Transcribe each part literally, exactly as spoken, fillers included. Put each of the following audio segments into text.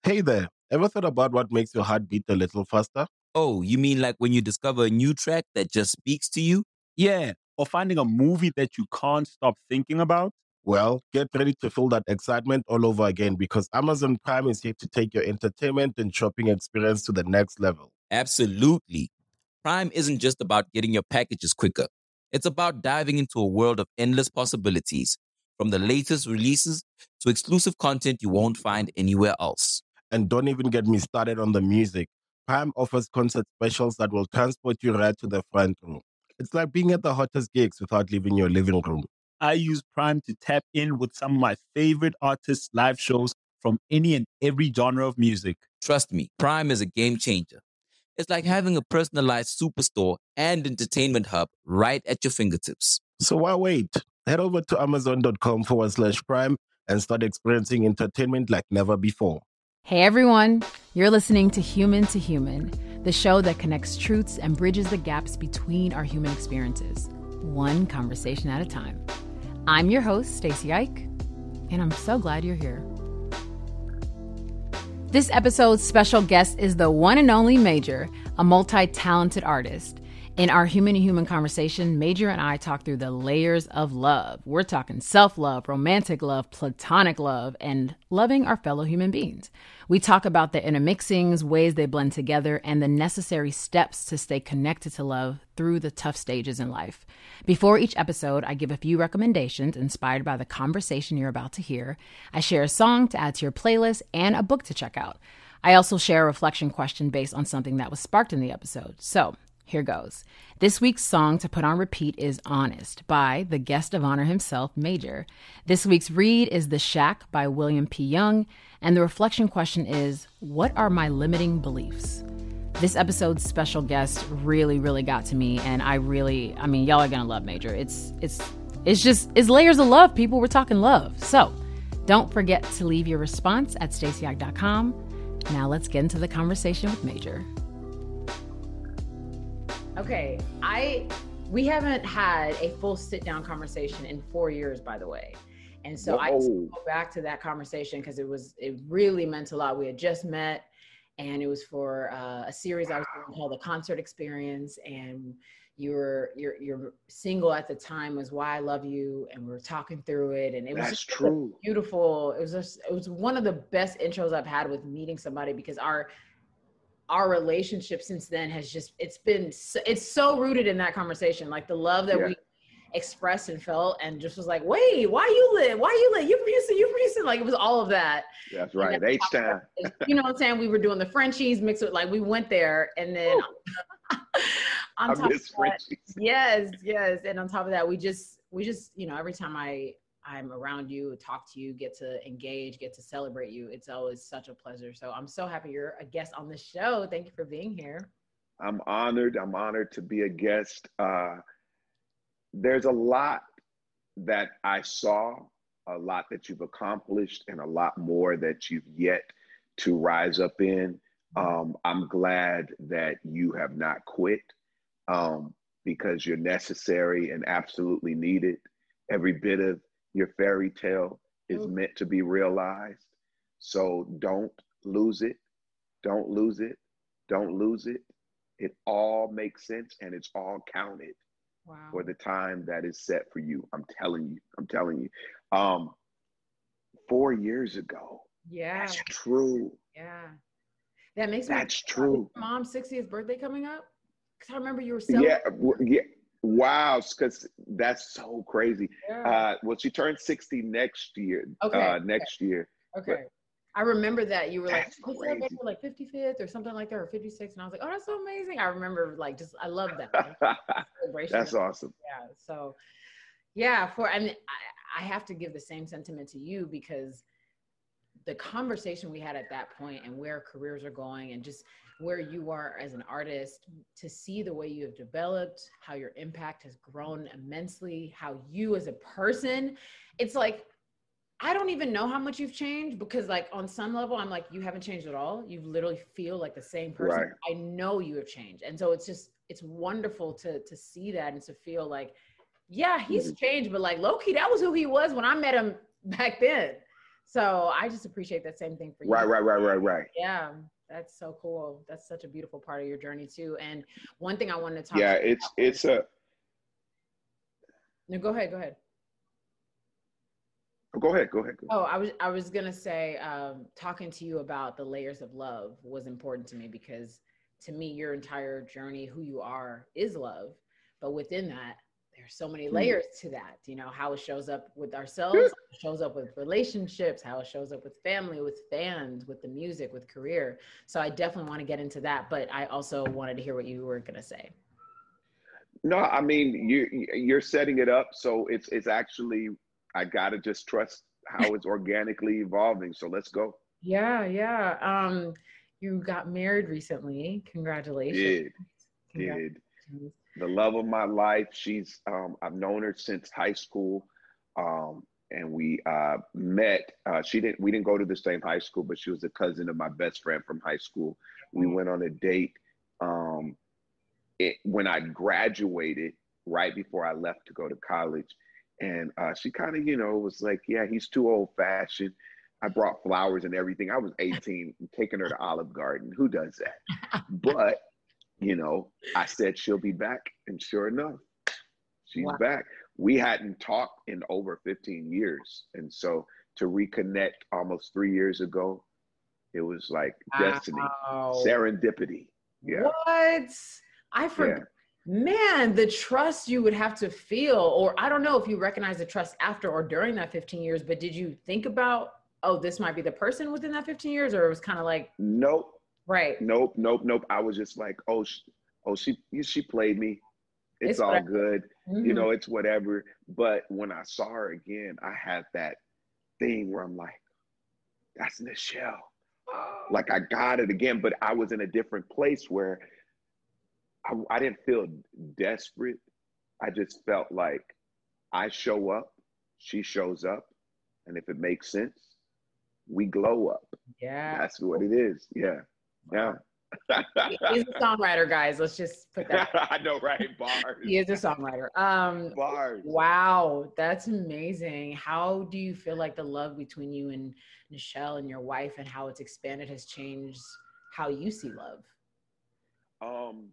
Hey there, ever thought about what makes your heart beat a little faster? Oh, you mean like when you discover a new track that just speaks to you? Yeah, or finding a movie that you can't stop thinking about. Well, get ready to feel that excitement all over again because Amazon Prime is here to take your entertainment and shopping experience to the next level. Absolutely. Prime isn't just about getting your packages quicker. It's about diving into a world of endless possibilities, from the latest releases to exclusive content you won't find anywhere else. And don't even get me started on the music. Prime offers concert specials that will transport you right to the front row. It's like being at the hottest gigs without leaving your living room. I use Prime to tap in with some of my favorite artists' live shows from any and every genre of music. Trust me, Prime is a game changer. It's like having a personalized superstore and entertainment hub right at your fingertips. So why wait? Head over to amazon.com forward slash prime and start experiencing entertainment like never before. Hey everyone, you're listening to Human to Human, the show that connects truths and bridges the gaps between our human experiences, one conversation at a time. I'm your host, Stacey Ike, and I'm so glad you're here. This episode's special guest is the one and only Major, a multi-talented artist. In our Human to Human conversation, Major and I talk through the layers of love. We're talking self-love, romantic love, platonic love, and loving our fellow human beings. We talk about the intermixings, ways they blend together, and the necessary steps to stay connected to love through the tough stages in life. Before each episode, I give a few recommendations inspired by the conversation you're about to hear. I share a song to add to your playlist and a book to check out. I also share a reflection question based on something that was sparked in the episode. So, here goes. This week's song to put on repeat is Honest by the guest of honor himself, Major. This week's read is The Shack by William P. Young. And the reflection question is, what are my limiting beliefs? This episode's special guest really, really got to me. And I really, I mean, y'all are going to love Major. It's, it's, it's just, it's layers of love, people. We're talking love. So don't forget to leave your response at stacey ike dot com. Now let's get into the conversation with Major. Okay, I we haven't had a full sit-down conversation in four years, by the way. And so Whoa. I just go back to that conversation because it was it really meant a lot. We had just met, and it was for uh, a series I was doing called The Concert Experience, and you were you're you're single at the time was Why I Love You, and we were talking through it, and it was That's just true. beautiful. It was just it was one of the best intros I've had with meeting somebody because our our relationship since then has just, it's been, so, it's so rooted in that conversation. Like the love that yeah. we expressed and felt and just was like, wait, why you live? Why you live? You from Houston, you from Houston. Like it was all of that. That's right. H-Town. You know what I'm saying? We were doing the Frenchies mixed with like, we went there and then on I top miss of that, Frenchies. yes, yes. And on top of that, we just, we just, you know, every time I, I'm around you, talk to you, get to engage, get to celebrate you. It's always such a pleasure. So I'm so happy you're a guest on the show. Thank you for being here. I'm honored. I'm honored to be a guest. Uh, there's a lot that I saw, a lot that you've accomplished, and a lot more that you've yet to rise up in. Um, I'm glad that you have not quit um, because you're necessary and absolutely needed. Every bit of your fairy tale is meant to be realized. So don't lose it. Don't lose it. Don't lose it. It all makes sense and it's all counted wow. for the time that is set for you. I'm telling you. I'm telling you. Um, four years ago. Yeah. That's true. Yeah. That makes me. That's true. Mom's sixtieth birthday coming up? Because I remember you were celebrating. Yeah. Yeah. Wow, because that's so crazy. Yeah. Uh, well, she turned sixty next year. Okay. Uh, next okay. year. Okay. But I remember that you were like, crazy. like fifty-fifth or something like that, or fifty-sixth, and I was like, oh, that's so amazing. I remember like just I love that. Celebration. That's awesome. Yeah. So, yeah. For I mean, I, I have to give the same sentiment to you because the conversation we had at that point and where careers are going and just where you are as an artist, to see the way you have developed, how your impact has grown immensely, how you as a person, it's like, I don't even know how much you've changed because like on some level, I'm like, you haven't changed at all. You literally feel like the same person. Right. I know you have changed. And so it's just, it's wonderful to to see that and to feel like, yeah, he's mm-hmm. changed, but like low-key, that was who he was when I met him back then. So I just appreciate that same thing for you. Right, right, right, right, right. Yeah, that's so cool. That's such a beautiful part of your journey too. And one thing I wanted to talk Yeah, to you it's about it's was- a no, go ahead, go ahead. go ahead, go ahead. Go ahead. Oh, I was I was gonna say, um, talking to you about the layers of love was important to me because to me, your entire journey, who you are, is love. But within that, there's so many layers to that. You know, how it shows up with ourselves, how it shows up with relationships, how it shows up with family, with fans, with the music, with career. So I definitely want to get into that. But I also wanted to hear what you were gonna say. No, I mean you you're setting it up, so it's it's actually I gotta just trust how it's organically evolving. So let's go. Yeah, yeah. Um, you got married recently. Congratulations. Did did the love of my life. She's um, I've known her since high school, um, and we uh, met. Uh, she didn't. We didn't go to the same high school, but she was a cousin of my best friend from high school. We went on a date. Um, it, when I graduated, right before I left to go to college. And uh, she kind of, you know, was like, yeah, he's too old fashioned. I brought flowers and everything. I was eighteen, taking her to Olive Garden. Who does that? But, you know, I said she'll be back. And sure enough, she's Wow. back. We hadn't talked in over fifteen years. And so to reconnect almost three years ago, it was like destiny, Wow. serendipity. Yeah. What? I forgot. Yeah. Man, the trust you would have to feel, or I don't know if you recognize the trust after or during that fifteen years, but did you think about, oh, this might be the person within that fifteen years, or it was kind of like, Nope. right. Nope, nope, nope. I was just like, oh, she, oh, she, she played me. It's, It's all whatever. good. Mhm. You know, it's whatever. But when I saw her again, I had that thing where I'm like, that's Nichelle. Like I got it again, but I was in a different place where I, I didn't feel desperate. I just felt like I show up, she shows up, and if it makes sense, we glow up. Yeah. That's what it is. Yeah. Yeah. He's a songwriter, guys. Let's just put that. I know, right? Bars. He is a songwriter. Um, Bars. wow, that's amazing. How do you feel like the love between you and Nichelle and your wife and how it's expanded has changed how you see love? Um,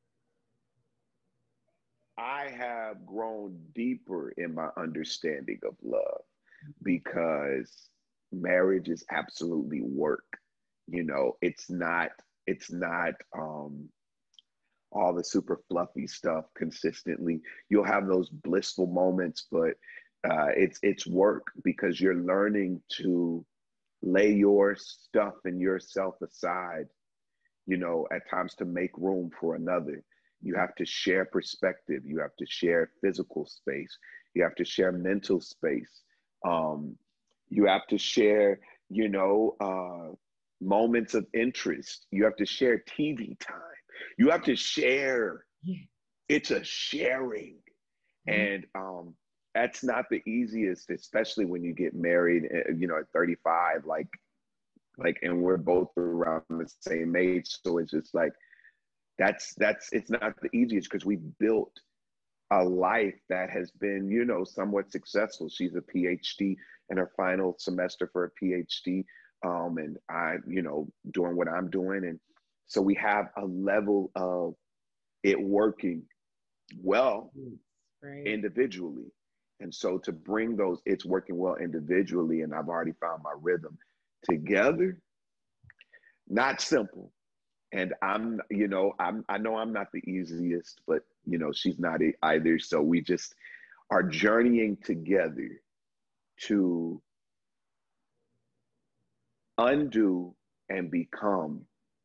I have grown deeper in my understanding of love because marriage is absolutely work. You know, it's not, it's not um, all the super fluffy stuff consistently. You'll have those blissful moments, but uh, it's it's work because you're learning to lay your stuff and yourself aside, you know, at times to make room for another. You have to share perspective. You have to share physical space. You have to share mental space. Um, you have to share, you know, uh, moments of interest. You have to share T V time. You have to share. It's a sharing. And um, that's not the easiest, especially when you get married, you know, at thirty-five, like, like, and we're both around the same age. So it's just like, that's, that's, it's not the easiest because we built a life that has been, you know, somewhat successful. She's a PhD in her final semester for a PhD. Um, and I, you know, doing what I'm doing. And so we have a level of it working well Right. individually. And so to bring those, it's working well individually, and I've already found my rhythm together, not simple. And I'm, you know, I'm, I know I'm not the easiest, but, you know, she's not either. So we just are journeying together to undo and become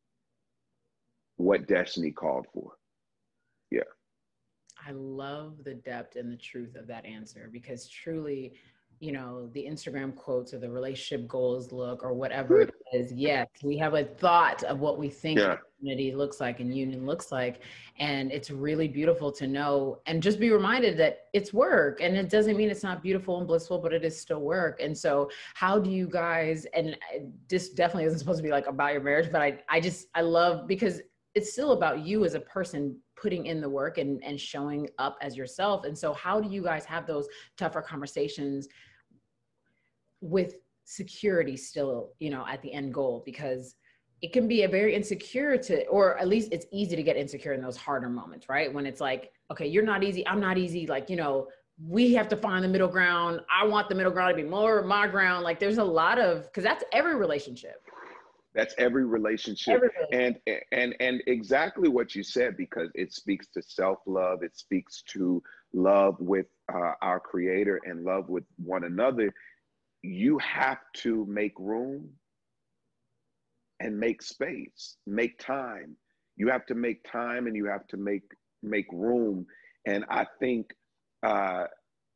what destiny called for. Yeah. I love the depth and the truth of that answer because truly, you know, the Instagram quotes or the relationship goals look or whatever it is, yes, we have a thought of what we think Yeah. unity looks like and union looks like. And it's really beautiful to know and just be reminded that it's work. And it doesn't mean it's not beautiful and blissful, but it is still work. And so how do you guys, and this definitely isn't supposed to be like about your marriage, but I, I just, I love, because it's still about you as a person putting in the work and, and showing up as yourself. And so how do you guys have those tougher conversations with security still, you know, at the end goal, because it can be a very insecure to, or at least it's easy to get insecure in those harder moments, right? When it's like, okay, you're not easy, I'm not easy. Like, you know, we have to find the middle ground. I want the middle ground to be more my ground. Like there's a lot of, cause that's every relationship. That's every relationship. Every relationship. And, and, and exactly what you said, because it speaks to self-love. It speaks to love with uh, our creator and love with one another. You have to make room and make space, make time. You have to make time and you have to make, make room. And I think uh,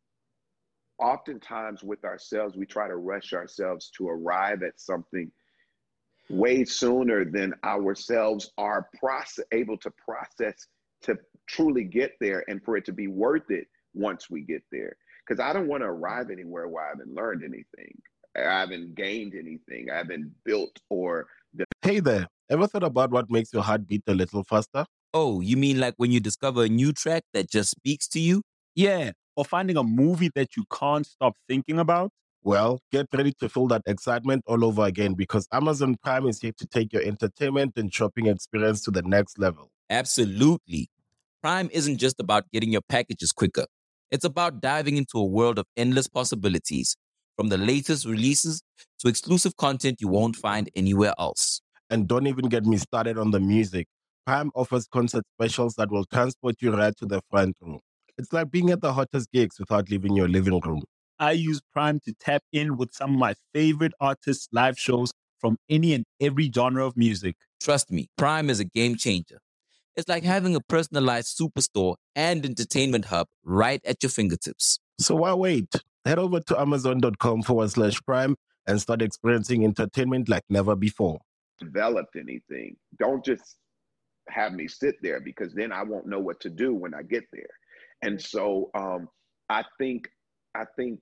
oftentimes with ourselves, we try to rush ourselves to arrive at something way sooner than ourselves are process, able to process to truly get there and for it to be worth it once we get there. Because I don't want to arrive anywhere where I haven't learned anything. I haven't gained anything. I haven't built or... Hey there, ever thought about what makes your heart beat a little faster? Oh, you mean like when you discover a new track that just speaks to you? Yeah, or finding a movie that you can't stop thinking about? Well, get ready to feel that excitement all over again, because Amazon Prime is here to take your entertainment and shopping experience to the next level. Absolutely. Prime isn't just about getting your packages quicker. It's about diving into a world of endless possibilities, from the latest releases to exclusive content you won't find anywhere else. And don't even get me started on the music. Prime offers concert specials that will transport you right to the front row. It's like being at the hottest gigs without leaving your living room. I use Prime to tap in with some of my favorite artists' live shows from any and every genre of music. Trust me, Prime is a game changer. It's like having a personalized superstore and entertainment hub right at your fingertips. So why wait? Head over to amazon.com forward slash prime and start experiencing entertainment like never before. Developed anything. Don't just have me sit there, because then I won't know what to do when I get there. And so um, I think I think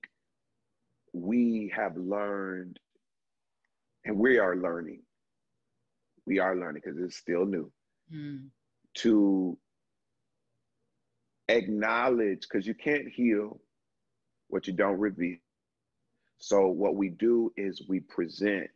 we have learned, and we are learning. We are learning because it's still new. Mm. To acknowledge, because you can't heal what you don't reveal. So what we do is we present,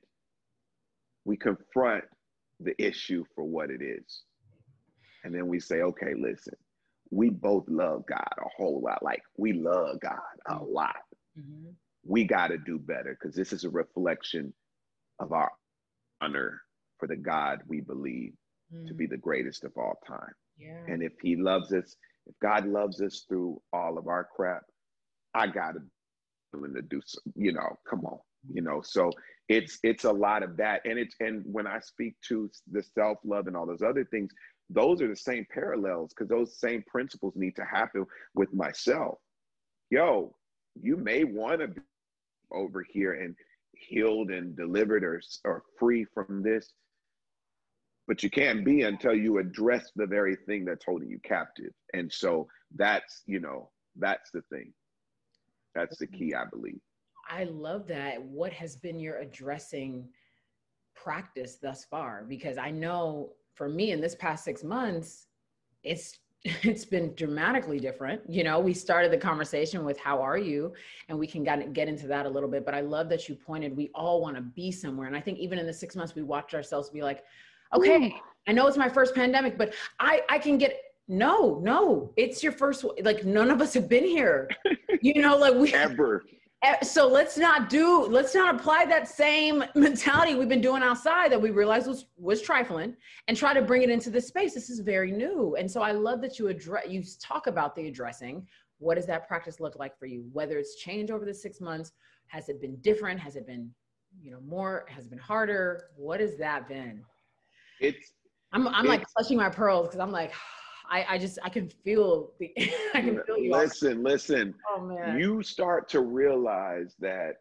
we confront the issue for what it is. And then we say, okay, listen, we both love God a whole lot. Like, we love God a lot. Mm-hmm. We got to do better, because this is a reflection of our honor for the God we believe mm. to be the greatest of all time. Yeah. And if he loves us, if God loves us through all of our crap, I got to be willing to do some, you know, come on, you know, so it's, it's a lot of that. And it's, and when I speak to the self-love and all those other things, those are the same parallels, because those same principles need to happen with myself. Yo, you may want to be over here and healed and delivered or, or free from this, but you can't be until you address the very thing that's holding you captive. And so that's, you know, that's the thing. That's the key, I believe. I love that. What has been your addressing practice thus far? Because I know for me in this past six months, it's it's been dramatically different. You know, we started the conversation with how are you? And we can get, get into that a little bit. But I love that you pointed, we all want to be somewhere. And I think even in the six months, we watched ourselves be like, okay, Ooh. I know it's my first pandemic, but I, I can get, no, no, it's your first, like none of us have been here. You know, like we ever. So let's not do, let's not apply that same mentality we've been doing outside that we realized was, was trifling, and try to bring it into this space. This is very new. And so I love that you address, you talk about the addressing. What does that practice look like for you? Whether it's changed over the six months, has it been different? Has it been, you know, more, has it been harder? What has that been? It's, I'm, I'm it's, like clutching my pearls, because I'm like, I, I just, I can feel the, I can feel you. Listen, listen, oh, man. You start to realize that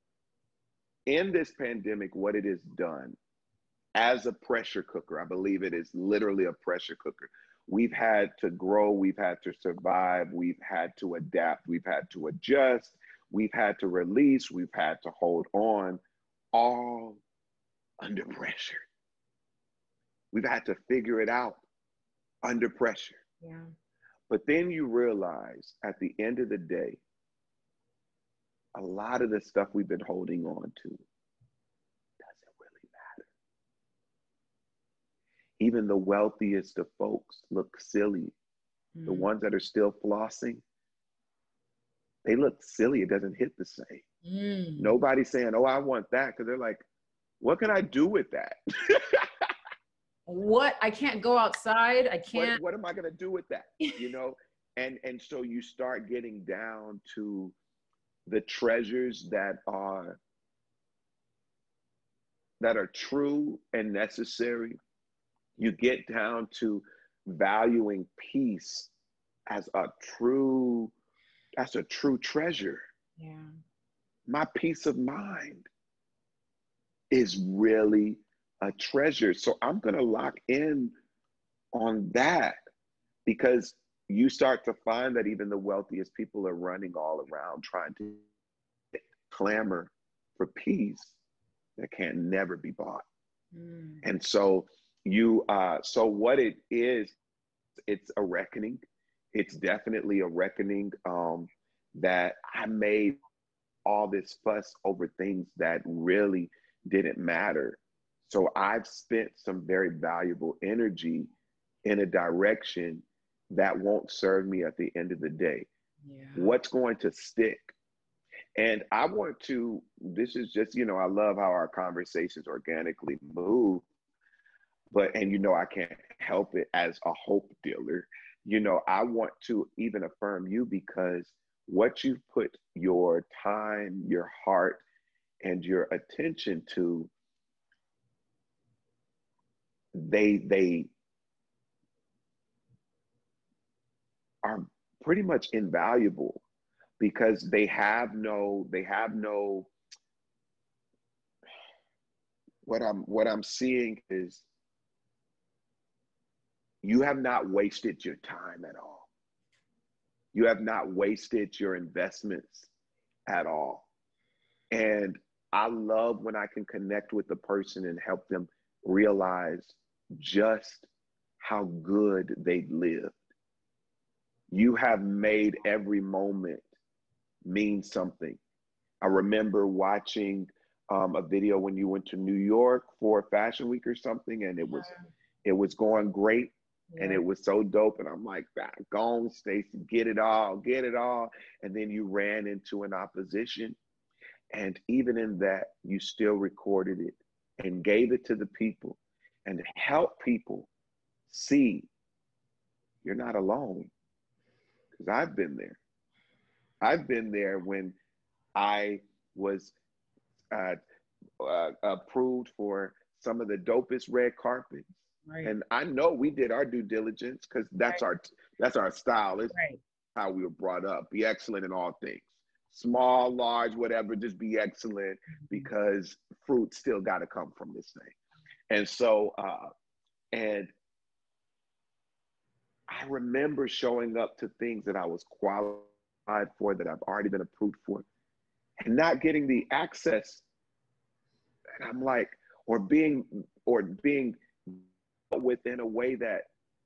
in this pandemic, what it has done as a pressure cooker, I believe it is literally a pressure cooker. We've had to grow, we've had to survive, we've had to adapt, we've had to adjust, we've had to release, we've had to hold on, all under pressure. We've had to figure it out under pressure. Yeah. But then you realize at the end of the day, a lot of the stuff we've been holding on to doesn't really matter. Even the wealthiest of folks look silly. Mm. The ones that are still flossing, they look silly. It doesn't hit the same. Mm. Nobody's saying, oh, I want that, because they're like, what can I do with that? What? I can't go outside. I can't. What, what am I going to do with that? You know? And, and so you start getting down to the treasures that are, that are true and necessary. You get down to valuing peace as a true, as a true treasure. Yeah. My peace of mind is really a treasure. So I'm going to lock in on that, because you start to find that even the wealthiest people are running all around trying to clamor for peace that can never be bought. Mm. And so you, uh, so what it is, it's a reckoning. It's definitely a reckoning um, that I made all this fuss over things that really didn't matter. So I've spent some very valuable energy in a direction that won't serve me at the end of the day. Yeah. What's going to stick? And I want to, this is just, you know, I love how our conversations organically move, but, and you know, I can't help it as a hope dealer. You know, I want to even affirm you, because what you put your time, your heart, and your attention to, they, they are pretty much invaluable, because they have no, they have no, what I'm, what I'm seeing is you have not wasted your time at all. You have not wasted your investments at all. And I love when I can connect with the person and help them realize just how good they lived. You have made every moment mean something. I remember watching um, a video when you went to New York for Fashion Week or something, and it was it was going great, yeah. And it was so dope. And I'm like, go on, Stacey, get it all, get it all. And then you ran into an opposition, and even in that, you still recorded it and gave it to the people, and help people see you're not alone. Because I've been there. I've been there when I was uh, uh, approved for some of the dopest red carpets. Right. And I know we did our due diligence, because that's right. our that's our style. It's right. how we were brought up. Be excellent in all things. Small, large, whatever, just be excellent, because fruit still got to come from this thing. And so, uh, and I remember showing up to things that I was qualified for, that I've already been approved for, and not getting the access. And I'm like, or being, or being within a way that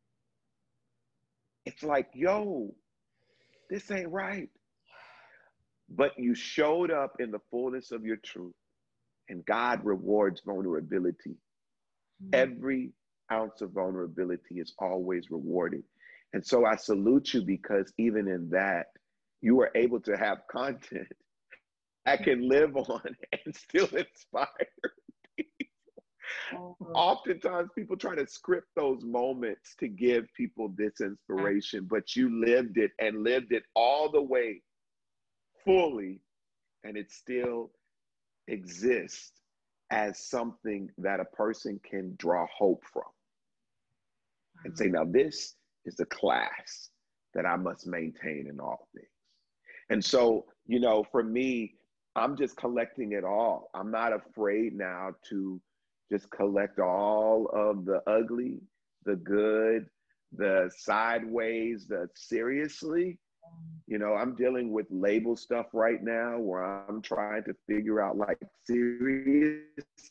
it's like, yo, this ain't right. But you showed up in the fullness of your truth, and God rewards vulnerability. Mm-hmm. Every ounce of vulnerability is always rewarded. And so I salute you, because even in that, you were able to have content that can live on and still inspire people. Uh-huh. Oftentimes people try to script those moments to give people this inspiration, but you lived it, and lived it all the way fully, and it still exists as something that a person can draw hope from. And say, now this is the class that I must maintain in all things. And so, you know, for me, I'm just collecting it all. I'm not afraid now to just collect all of the ugly, the good, the sideways, the seriously. You know, I'm dealing with label stuff right now, where I'm trying to figure out, like, seriously,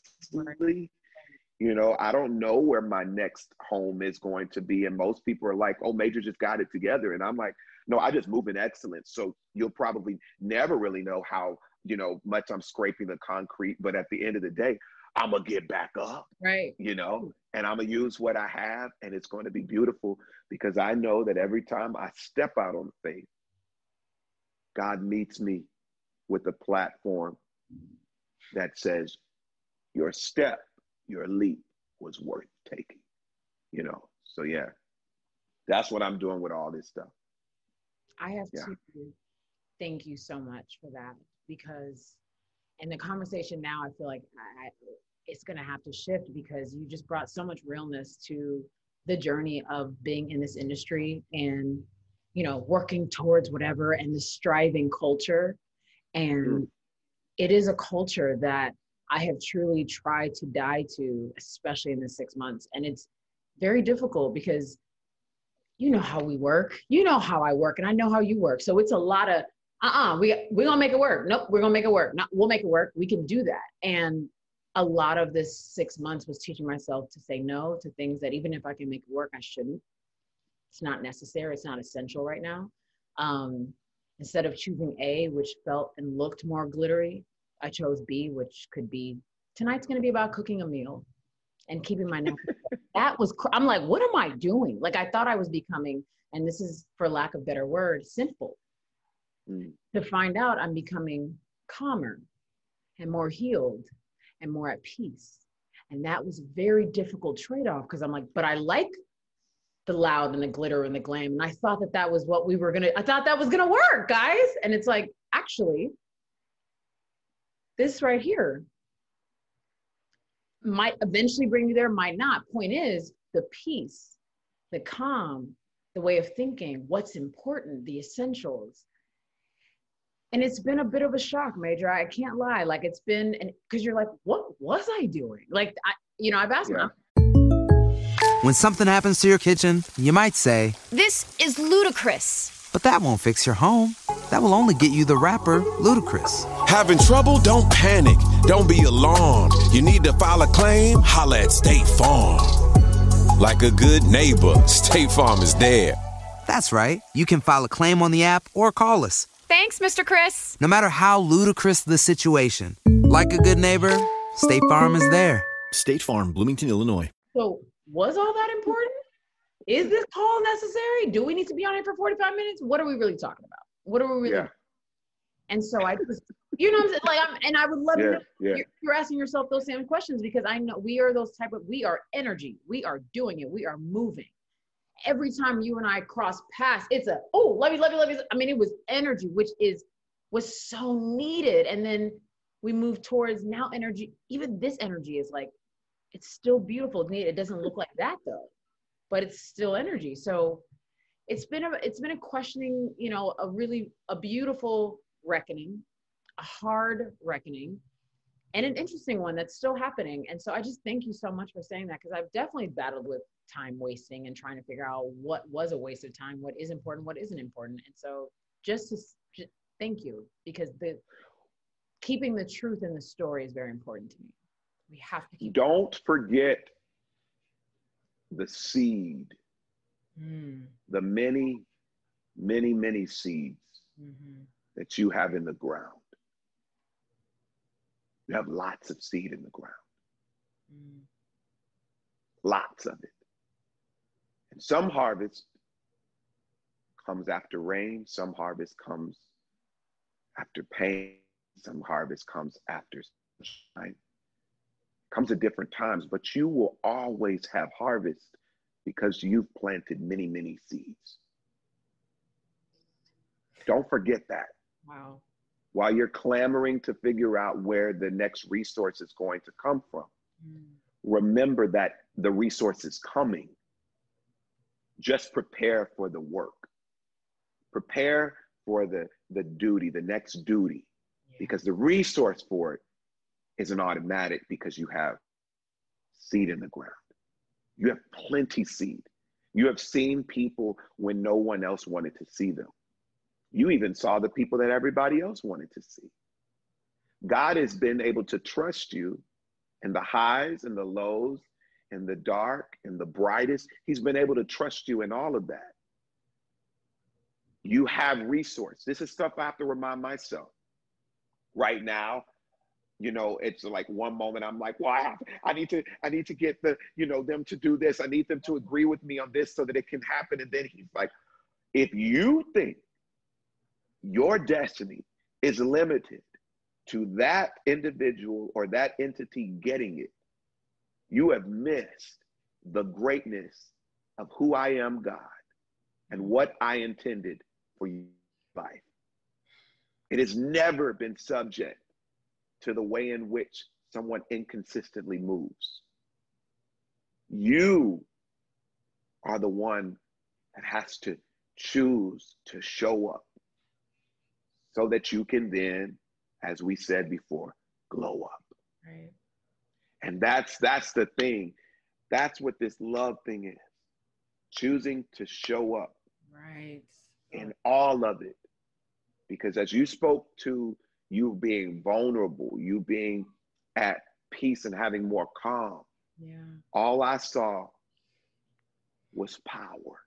you know, I don't know where my next home is going to be. And most people are like, oh, Major just got it together. And I'm like, no, I just move in excellence. So you'll probably never really know how you know, much I'm scraping the concrete, but at the end of the day, I'm gonna get back up, Right. you know, and I'm gonna use what I have, and it's going to be beautiful because I know that every time I step out on faith, God meets me with a platform that says, your step, your leap was worth taking, you know? So yeah, that's what I'm doing with all this stuff. I have Yeah. to thank you so much for that, because in the conversation now, I feel like I, it's going to have to shift, because you just brought so much realness to the journey of being in this industry and, you know, working towards whatever, and the striving culture. And Mm. it is a culture that I have truly tried to die to, especially in the six months. And it's very difficult because you know how we work, you know how I work, and I know how you work. So it's a lot of, uh-uh, we, we're gonna make it work. Nope, we're gonna make it work. No, we'll make it work. We can do that. And a lot of this six months was teaching myself to say no to things that even if I can make it work, I shouldn't. It's not necessary. It's not essential right now. Um, instead of choosing A, which felt and looked more glittery, I chose B, which could be, tonight's gonna be about cooking a meal and keeping my natural. That was, cr- I'm like, what am I doing? Like, I thought I was becoming, and this is for lack of better word, sinful. Mm. To find out I'm becoming calmer and more healed and more at peace. And that was a very difficult trade-off, because I'm like, but I like the loud and the glitter and the glam. And I thought that that was what we were gonna, I thought that was gonna work, guys. And it's like, actually, this right here might eventually bring you there, might not. Point is, the peace, the calm, the way of thinking, what's important, the essentials. And it's been a bit of a shock, Major. I can't lie. Like, it's been, and because you're like, what was I doing? Like, I, you know, I've asked Yeah. my, When something happens to your kitchen, you might say, "This is ludicrous." but that won't fix your home. That will only get you the rapper, Ludacris. Having trouble? Don't panic. Don't be alarmed. You need to file a claim? Holla at State Farm. Like a good neighbor, State Farm is there. That's right. You can file a claim on the app or call us. Thanks, Mister Chris. No matter how ludicrous the situation, like a good neighbor, State Farm is there. State Farm, Bloomington, Illinois. so was all that important? Is this call necessary? Do we need to be on it for forty-five minutes? What are we really talking about? What are we really? Yeah. And so I just, you know what I'm saying? Like, I'm, and I would love to Yeah, know, yeah. you're, you're asking yourself those same questions, because I know we are those type of, we are energy. We are doing it. We are moving. Every time you and I cross paths, it's a, oh, love you, love you, love you. I mean, it was energy, which is, was so needed. And then we move towards now energy. Even this energy is like, it's still beautiful. It's needed. It doesn't look like that though, but it's still energy. So it's been a, it's been a questioning, you know, a really, a beautiful reckoning, a hard reckoning, and an interesting one that's still happening. And so I just thank you so much for saying that, because I've definitely battled with time wasting and trying to figure out what was a waste of time, what is important, what isn't important. And so just to just thank you, because the keeping the truth in the story is very important to me. We have to keep. Don't forget the seed, Mm, the many, many, many seeds mhm. that you have in the ground. You have lots of seed in the ground, Mm. lots of it. And some harvest comes after rain, some harvest comes after pain, some harvest comes after sunshine. Comes at different times, but you will always have harvest because you've planted many, many seeds. Don't forget that. Wow. While you're clamoring to figure out where the next resource is going to come from, Mm. remember that the resource is coming. Just prepare for the work. Prepare for the, the duty, the next duty, Yeah. because the resource for it isn't automatic because you have seed in the ground. You have plenty seed. You have seen people when no one else wanted to see them. You even saw the people that everybody else wanted to see. God has been able to trust you in the highs and the lows, in the dark and the brightest. He's been able to trust you in all of that. You have resource. This is stuff I have to remind myself. Right now, you know, it's like one moment I'm like, well, I have, I need to, I need to get the, you know, them to do this. I need them to agree with me on this so that it can happen. And then he's like, if you think your destiny is limited to that individual or that entity getting it, you have missed the greatness of who I am, God, and what I intended for your life. It has never been subject to the way in which someone inconsistently moves. You are the one that has to choose to show up so that you can then, as we said before, glow up. Right. And that's that's the thing. That's what this love thing is. Choosing to show up. Right. In all of it. Because as you spoke to you being vulnerable, you being at peace and having more calm, yeah, all I saw was power.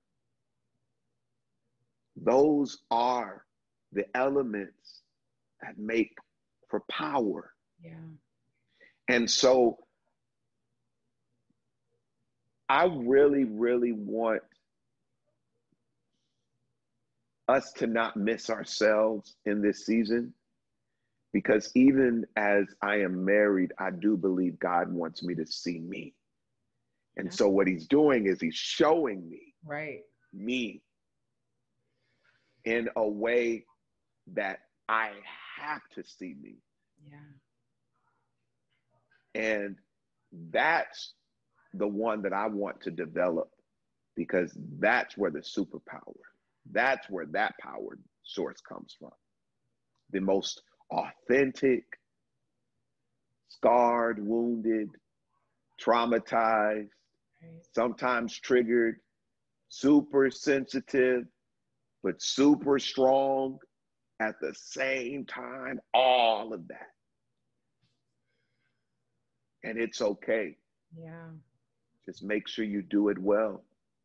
Those are the elements that make for power. Yeah. And so I really, really want us to not miss ourselves in this season, because even as I am married, I do believe God wants me to see me. And yeah. So what he's doing is he's showing me, right, me in a way that I have to see me. Yeah. And that's the one that I want to develop, because that's where the superpower, that's where that power source comes from. The most authentic, scarred, wounded, traumatized, right. Sometimes triggered, super sensitive, but super strong at the same time, all of that. And it's okay. Yeah. Just make sure you do it well.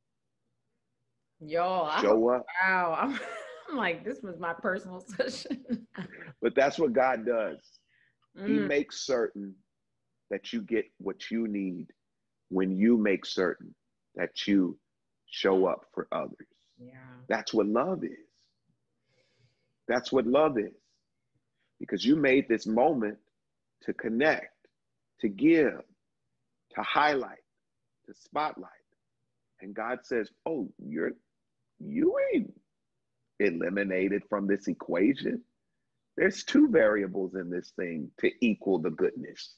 Yo, show I'm, up. Wow. I'm, I'm like, this was my personal session. But that's what God does. Mm. He makes certain that you get what you need when you make certain that you show up for others. Yeah. That's what love is. That's what love is. Because you made this moment to connect, to give, to highlight, to spotlight. And God says, oh, you're, you ain't eliminated from this equation. There's two variables in this thing to equal the goodness.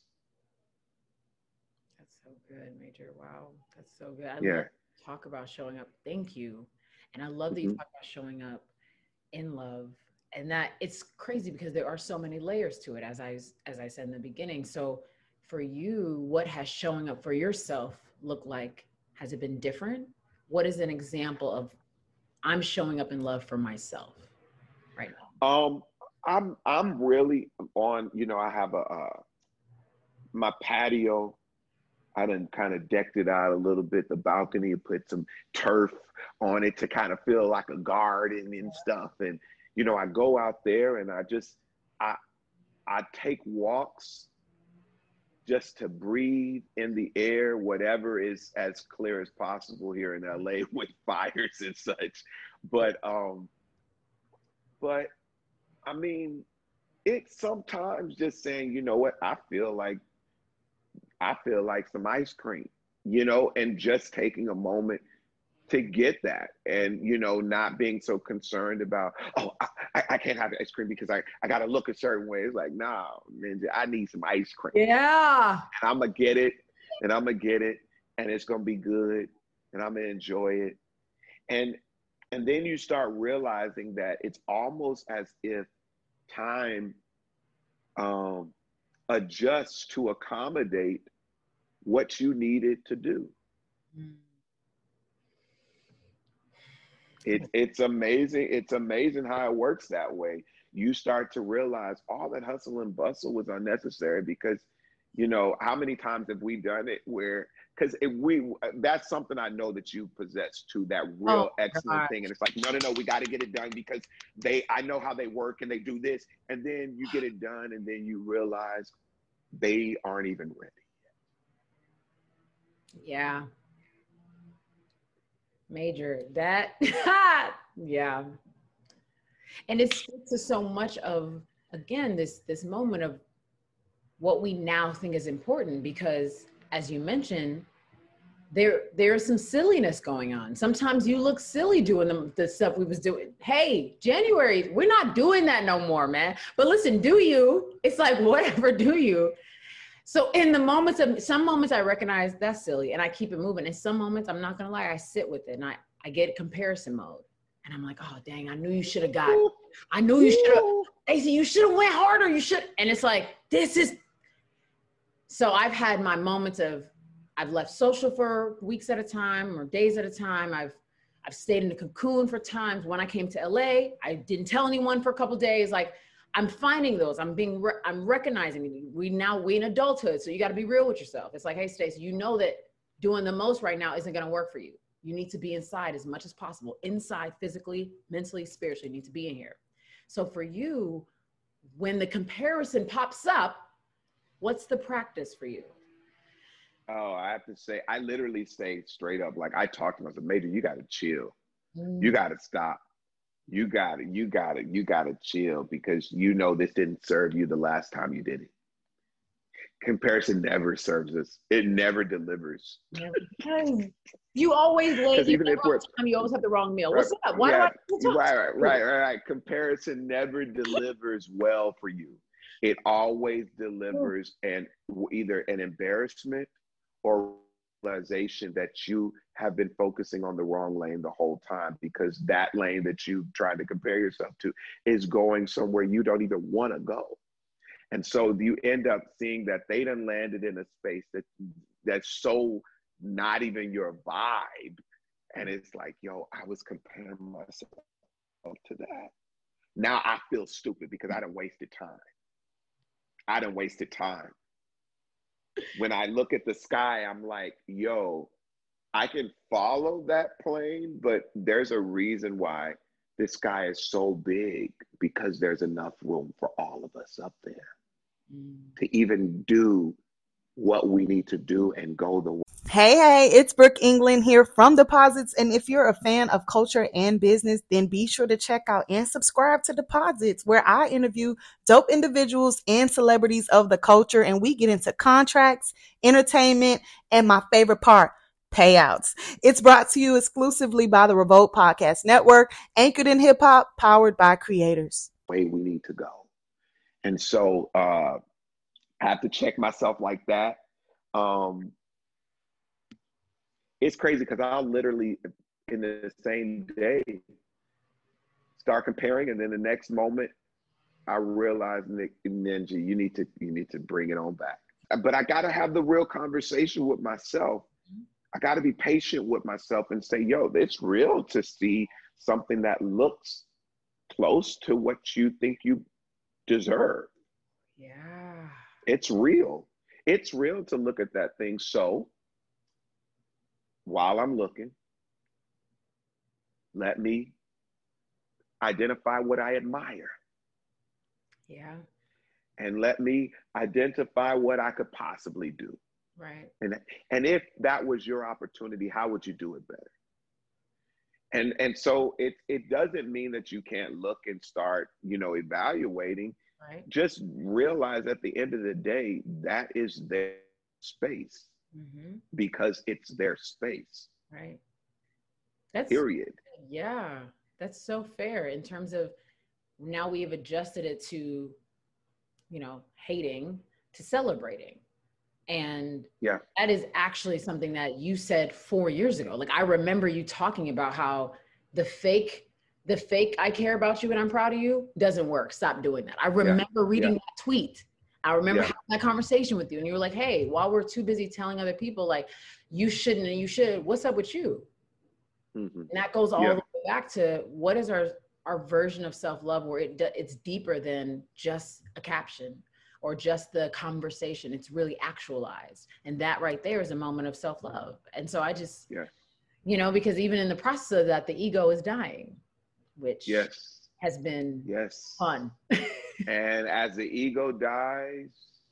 That's so good, Major. Wow. That's so good. I yeah. love to talk about showing up. Thank you. And I love that mm-hmm. you talk about showing up in love. And that it's crazy because there are so many layers to it, as I, as I said in the beginning. So for you, what has showing up for yourself look like? Has it been different? What is an example of I'm showing up in love for myself right now? Um, I'm I'm really on, you know, I have a, uh, my patio, I done kind of decked it out a little bit, the balcony, put some turf on it to kind of feel like a garden and stuff. And, you know, I go out there and I just, I, I take walks just to breathe in the air, whatever is as clear as possible here in L A with fires and such. But, um, but I mean, it's sometimes just saying, you know what, I feel like, I feel like some ice cream, you know, and just taking a moment to get that, and, you know, not being so concerned about, oh, I, I can't have ice cream because I, I got to look a certain way. It's like, nah, man, I need some ice cream. Yeah. And I'm going to get it, and I'm going to get it, and it's going to be good, and I'm going to enjoy it. And, and then you start realizing that it's almost as if time um, adjusts to accommodate what you needed to do. Mm. It, it's amazing. It's amazing how it works that way. You start to realize all that hustle and bustle was unnecessary because You know, how many times have we done it where, because we, that's something I know that you possess too, that real Oh, excellent God. thing. And it's like, no, no, no, we got to get it done because they, I know how they work and they do this. And then you get it done and then you realize they aren't even ready. Yeah. Major. That, yeah. And it speaks to so much of, again, this this moment of what we now think is important, because as you mentioned, there there's some silliness going on. Sometimes you look silly doing the, the stuff we was doing. Hey, January, we're not doing that no more, man. But listen, do you? It's like, whatever, do you? So in the moments of, some moments I recognize that's silly and I keep it moving. In some moments, I'm not gonna lie, I sit with it and I, I get comparison mode. And I'm like, oh, dang, I knew you should have got, I knew you should have, Stacey, you should have went harder. You should. And it's like, this is, so I've had my moments of, I've left social for weeks at a time or days at a time. I've, I've stayed in the cocoon for times. When I came to L A, I didn't tell anyone for a couple of days. Like, I'm finding those, I'm being, re- I'm recognizing, we now, we in adulthood. So you got to be real with yourself. It's like, hey, Stacey, you know that doing the most right now isn't going to work for you. You need to be inside as much as possible. Inside, physically, mentally, spiritually, you need to be in here. So for you, when the comparison pops up, what's the practice for you? Oh, I have to say, I literally say straight up, like I talk to myself, Major, you got to chill. Mm. You got to stop. You got it. You got it. You got to chill because you know this didn't serve you the last time you did it. Comparison never serves us. It never delivers. Because you always late. Even if we're, time, you always have the wrong meal. What's right, up? Why yeah, do I right, right, right, right, right. Comparison never delivers well for you. It always delivers an either an embarrassment or realization that you have been focusing on the wrong lane the whole time, because that lane that you tried to compare yourself to is going somewhere you don't even want to go. And so you end up seeing that they done landed in a space that that's so not even your vibe. And it's like, yo, I was comparing myself to that. Now I feel stupid because I done wasted time. I done wasted time. When I look at the sky, I'm like, yo, I can follow that plane, but there's a reason why this sky is so big, because there's enough room for all of us up there mm. to even do what we need to do and go the way. Hey, hey, it's Brooke England here from Deposits. And if you're a fan of culture and business, then be sure to check out and subscribe to Deposits, where I interview dope individuals and celebrities of the culture. And we get into contracts, entertainment, and my favorite part, payouts. It's brought to you exclusively by the Revolt Podcast Network, anchored in hip hop, powered by creators. Way we need to go. And so uh, I have to check myself like that. Um, It's crazy because I'll literally, in the same day, start comparing, and then the next moment, I realize, Nick, Ninja, you need to you need to bring it on back. But I got to have the real conversation with myself. I got to be patient with myself and say, yo, it's real to see something that looks close to what you think you deserve. Yeah. It's real. It's real to look at that thing. So while I'm looking, let me identify what I admire. Yeah. And let me identify what I could possibly do. Right. And, and if that was your opportunity, how would you do it better? And and so it it doesn't mean that you can't look and start, you know, evaluating. Right. Just realize at the end of the day, that is their space. Mm-hmm. Because it's their space. Right. That's period. Yeah, that's so fair in terms of now we've adjusted it to, you know, hating to celebrating. And yeah, that is actually something that you said four years ago. Like, I remember you talking about how the fake, the fake, I care about you and I'm proud of you doesn't work. Stop doing that. I remember yeah. reading yeah. that tweet. I remember yeah. having that conversation with you and you were like, hey, while we're too busy telling other people, like, you shouldn't and you should, what's up with you? Mm-hmm. And that goes all yeah. the way back to what is our, our version of self-love, where it it's deeper than just a caption or just the conversation. It's really actualized. And that right there is a moment of self-love. And so I just, yeah. you know, because even in the process of that, the ego is dying, which yes. has been yes. fun. And as the ego dies,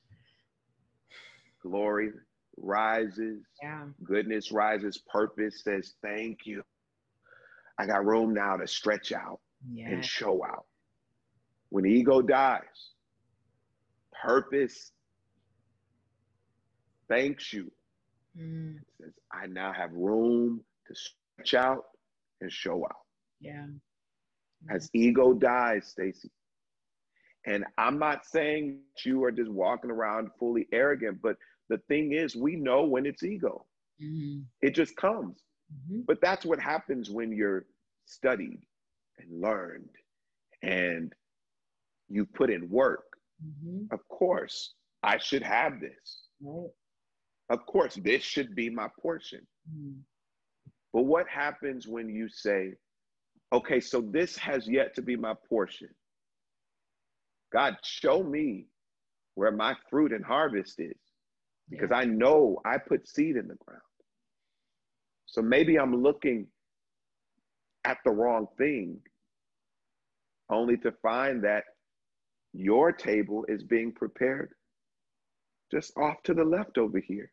glory rises, yeah. goodness rises, purpose says, thank you. I got room now to stretch out yeah. and show out. When the ego dies, purpose thanks you. Mm. It says, I now have room to stretch out and show out. Yeah. As ego dies, Stacey. And I'm not saying that you are just walking around fully arrogant, but the thing is, we know when it's ego. Mm-hmm. It just comes. Mm-hmm. But that's what happens when you're studied and learned and you put in work. Mm-hmm. Of course, I should have this. Right. Of course, this should be my portion. Mm-hmm. But what happens when you say, okay, so this has yet to be my portion. God, show me where my fruit and harvest is, because yeah. I know I put seed in the ground. So maybe I'm looking at the wrong thing, only to find that your table is being prepared just off to the left over here.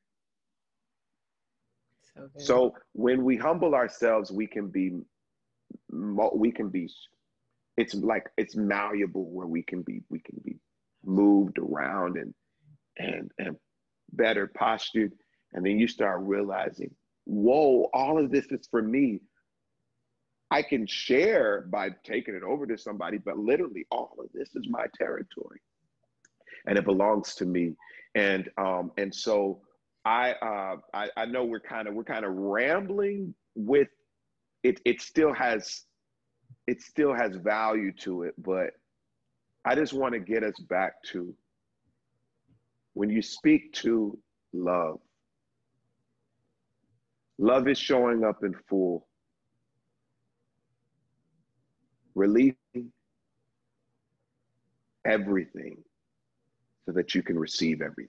So, so when we humble ourselves, we can be, we can be, it's like, it's malleable where we can be, we can be moved around and, and, and better postured. And then you start realizing, whoa, all of this is for me. I can share by taking it over to somebody, but literally all of this is my territory and it belongs to me. And, um, and so I, uh, I, I know we're kind of, we're kind of rambling with it. It still has, it still has value to it, but I just want to get us back to when you speak to love, love is showing up in full, releasing everything so that you can receive everything.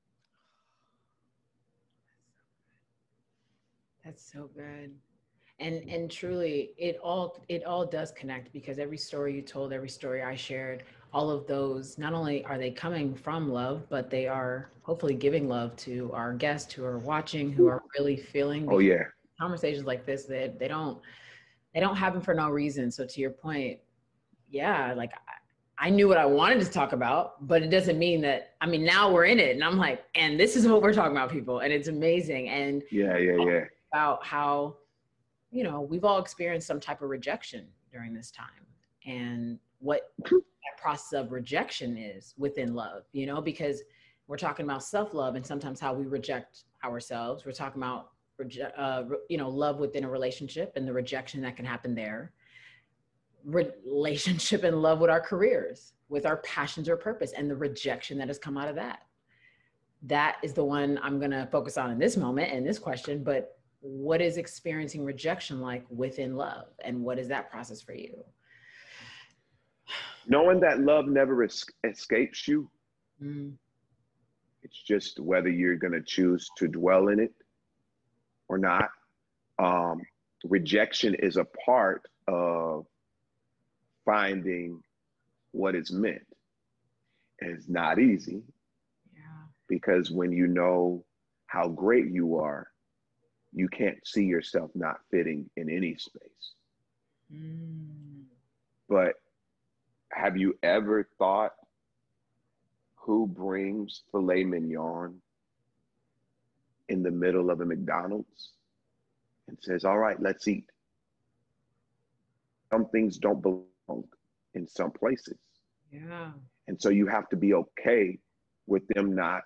That's so good. And and truly, it all it all does connect, because every story you told, every story I shared, all of those, not only are they coming from love, but they are hopefully giving love to our guests who are watching, who are really feeling. Oh yeah. Conversations like this, they they don't they don't happen for no reason. So to your point, yeah, like I, I knew what I wanted to talk about, but it doesn't mean that, I mean, now we're in it and I'm like, and this is what we're talking about, people. And it's amazing. And yeah, yeah, yeah. About how, you know, we've all experienced some type of rejection during this time, and what that process of rejection is within love, you know, because we're talking about self-love and sometimes how we reject ourselves. We're talking about, uh, you know, love within a relationship and the rejection that can happen there. Relationship and love with our careers, with our passions or purpose, and the rejection that has come out of that. That is the one I'm going to focus on in this moment and this question. But what is experiencing rejection like within love, and what is that process for you? Knowing that love never es- escapes you. Mm. It's just whether you're going to choose to dwell in it or not. Um, rejection is a part of finding what is meant. And it's not easy. Yeah. Because when you know how great you are, you can't see yourself not fitting in any space. Mm. But have you ever thought, who brings filet mignon in the middle of a McDonald's and says, all right, let's eat? Some things don't belong in some places. Yeah. And so you have to be okay with them not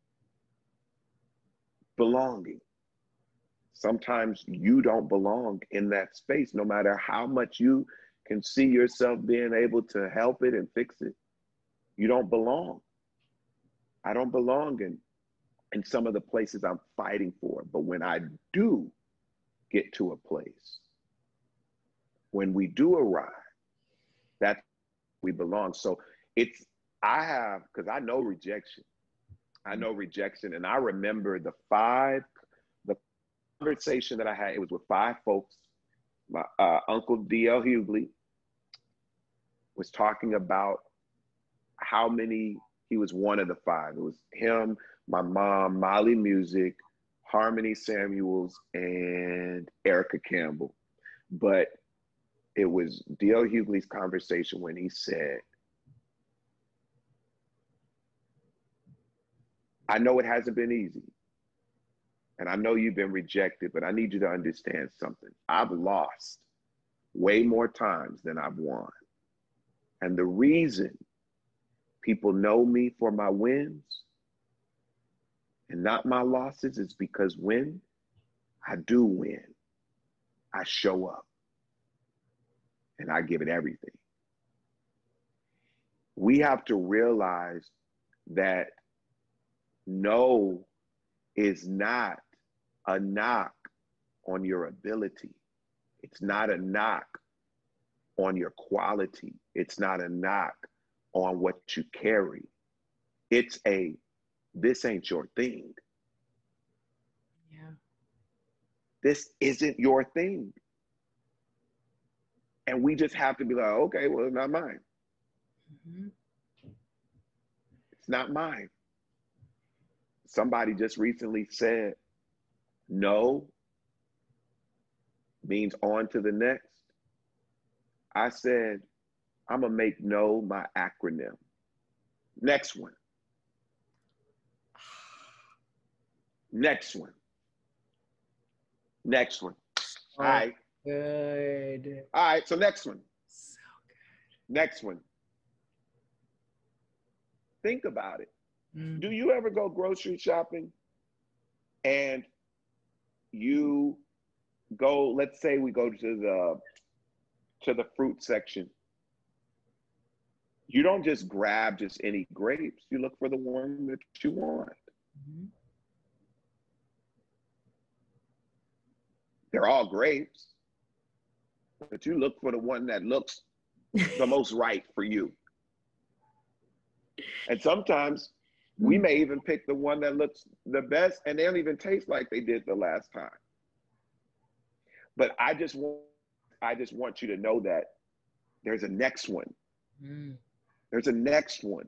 belonging. Sometimes you don't belong in that space, no matter how much you can see yourself being able to help it and fix it. You don't belong. I don't belong in, in some of the places I'm fighting for. But when I do get to a place, when we do arrive, that's where we belong. So it's, I have, because I know rejection. I know rejection. And I remember the five, the conversation that I had, it was with five folks. My uh, Uncle D L Hughley was talking about how many, he was one of the five. It was him, my mom, Molly Music, Harmony Samuels, and Erica Campbell. But it was D L Hughley's conversation when he said, I know it hasn't been easy. And I know you've been rejected, but I need you to understand something. I've lost way more times than I've won. And the reason people know me for my wins and not my losses is because when I do win, I show up and I give it everything. We have to realize that no is not a knock on your ability. It's not a knock on your quality. It's not a knock on what you carry. It's a, this ain't your thing. Yeah. This isn't your thing. And we just have to be like, okay, well, it's not mine. Mm-hmm. It's not mine. Somebody just recently said, no means on to the next. I said, I'm gonna make no my acronym. Next one. Next one. Next one. Oh, all right. Good. All right, so next one. So good. Next one. Think about it. Mm. Do you ever go grocery shopping and you go, let's say we go to the to the fruit section. You don't just grab just any grapes. You look for the one that you want. Mm-hmm. They're all grapes, but you look for the one that looks the most right for you. And sometimes we may even pick the one that looks the best and they don't even taste like they did the last time. But I just want, I just want you to know that there's a next one. Mm. There's a next one.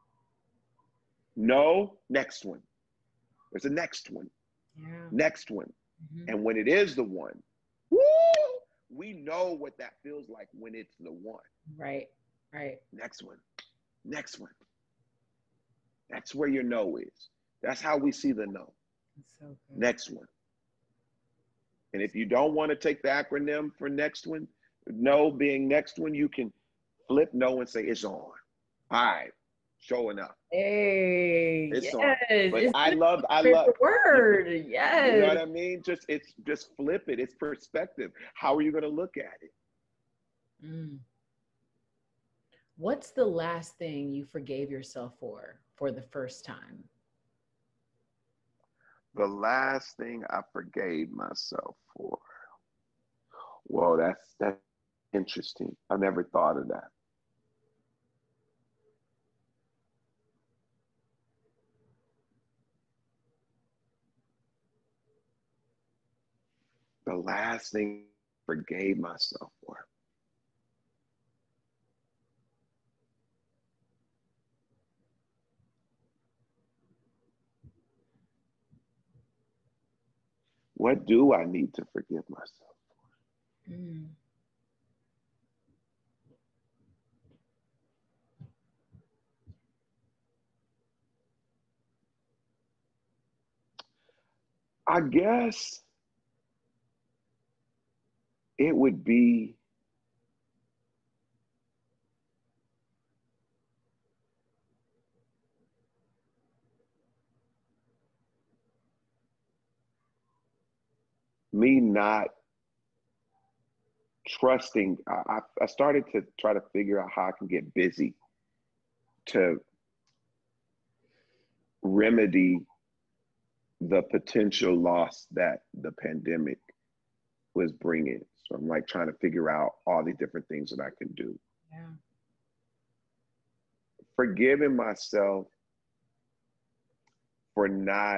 No, next one. There's a next one. Yeah. Next one. Mm-hmm. And when it is the one, woo, we know what that feels like when it's the one. Right, right. Next one. Next one. That's where your no is. That's how we see the no. That's so good. Next one. And if you don't want to take the acronym for next one, no being next one, you can flip no and say it's on. All right, showing up. Hey, it's yes. on. But It's I love, I the love word. Yes. You know what I mean? Just it's just flip it. It's perspective. How are you going to look at it? Mm. What's the last thing you forgave yourself for for the first time? The last thing I forgave myself for. Whoa, that's that's interesting. I never thought of that. The last thing I forgave myself for. What do I need to forgive myself for? Mm. I guess it would be me not trusting. I, I started to try to figure out how I can get busy to remedy the potential loss that the pandemic was bringing. So I'm like trying to figure out all these different things that I can do. Yeah. forgiving myself for not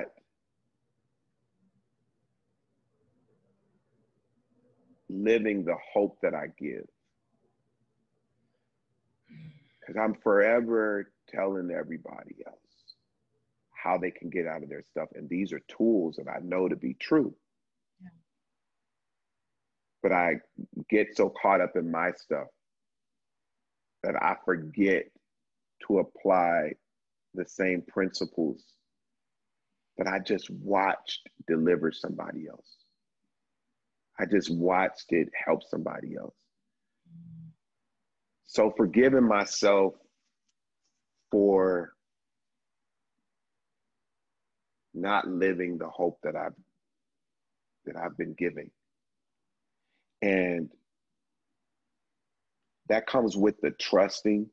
living the hope that I give. Because I'm forever telling everybody else how they can get out of their stuff. And these are tools that I know to be true. Yeah. But I get so caught up in my stuff that I forget to apply the same principles that I just watched deliver somebody else. I just watched it help somebody else. So forgiving myself for not living the hope that I've that I've been giving. And that comes with the trusting,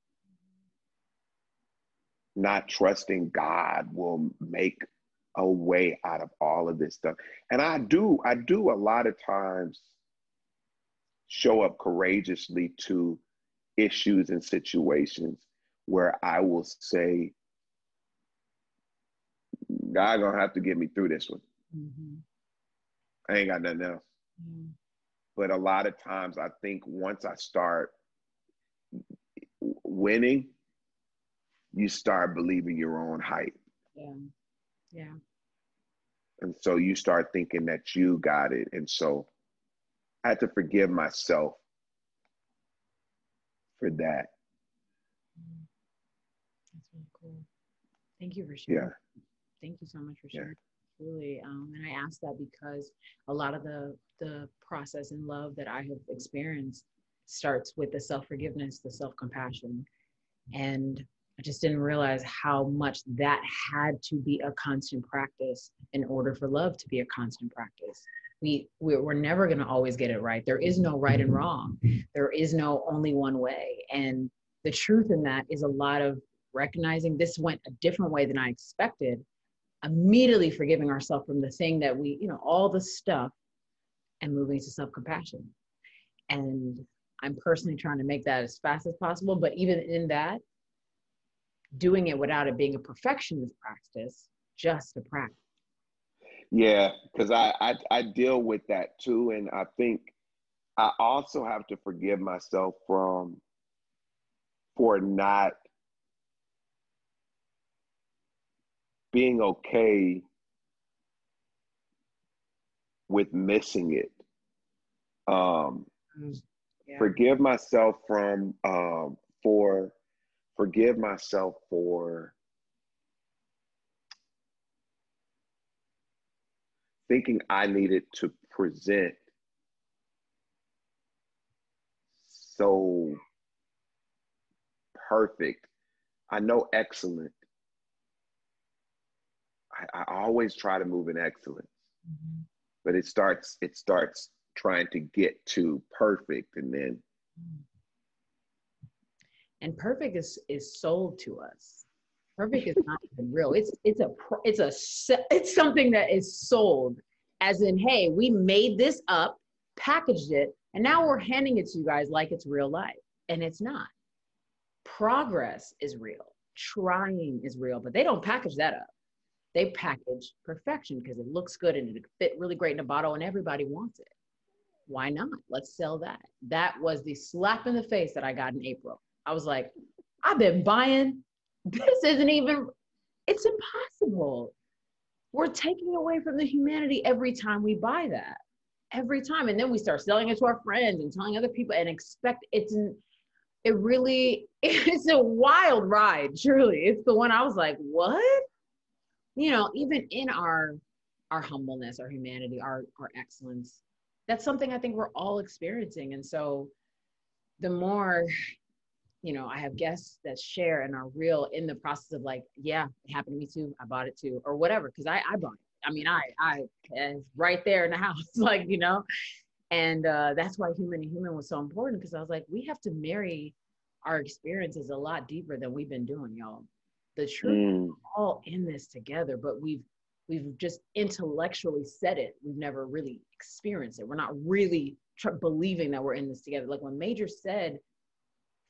not trusting God will make a way out of all of this stuff. And I do, I do a lot of times show up courageously to issues and situations where I will say, God gonna have to get me through this one. Mm-hmm. I ain't got nothing else. Mm-hmm. But a lot of times I think once I start winning, you start believing your own hype. Yeah. Yeah. And so you start thinking that you got it. And so I had to forgive myself for that. That's really cool. Thank you for sharing. Yeah. Thank you so much for sharing. Yeah. Really. Um, and I asked that because a lot of the, the process in love that I have experienced starts with the self-forgiveness, the self-compassion. And I just didn't realize how much that had to be a constant practice in order for love to be a constant practice. We, we're, we're never going to always get it right. There is no right and wrong. There is no only one way. And the truth in that is a lot of recognizing this went a different way than I expected, immediately forgiving ourselves from the thing that we, you know, all the stuff, and moving to self-compassion. And I'm personally trying to make that as fast as possible. But even in that, doing it without it being a perfectionist practice, just a practice. Yeah, because I, I I deal with that too. And I think I also have to forgive myself from for not being okay with missing it. Um, yeah. Forgive myself from um, for forgive myself for thinking I needed to present so perfect. I know excellent. I, I always try to move in excellence, mm-hmm. but it starts, it starts trying to get to perfect, and then. And perfect is, is sold to us. Perfect is not even real. It's it's a it's a it's something that is sold, as in, hey, we made this up, packaged it, and now we're handing it to you guys like it's real life, and it's not. Progress is real. Trying is real, but they don't package that up. They package perfection because it looks good and it fit really great in a bottle, and everybody wants it. Why not? Let's sell that. That was the slap in the face that I got in April. I was like, I've been buying. This isn't even, it's impossible. We're taking away from the humanity every time we buy that. Every time. And then we start selling it to our friends and telling other people and expect it's, an, it really, it's a wild ride, truly. It's the one I was like, what? You know, even in our, our humbleness, our humanity, our, our excellence, that's something I think we're all experiencing. And so the more, you know, I have guests that share and are real in the process of like, yeah, it happened to me too. I bought it too, or whatever. Cause I, I bought it. I mean, I, I, it's right there in the house, like, you know, and uh, that's why Human to Human was so important. Cause I was like, we have to marry our experiences a lot deeper than we've been doing, y'all. The truth, mm. we're all in this together, but we've, we've just intellectually said it. We've never really experienced it. We're not really tr- believing that we're in this together. Like when Major said,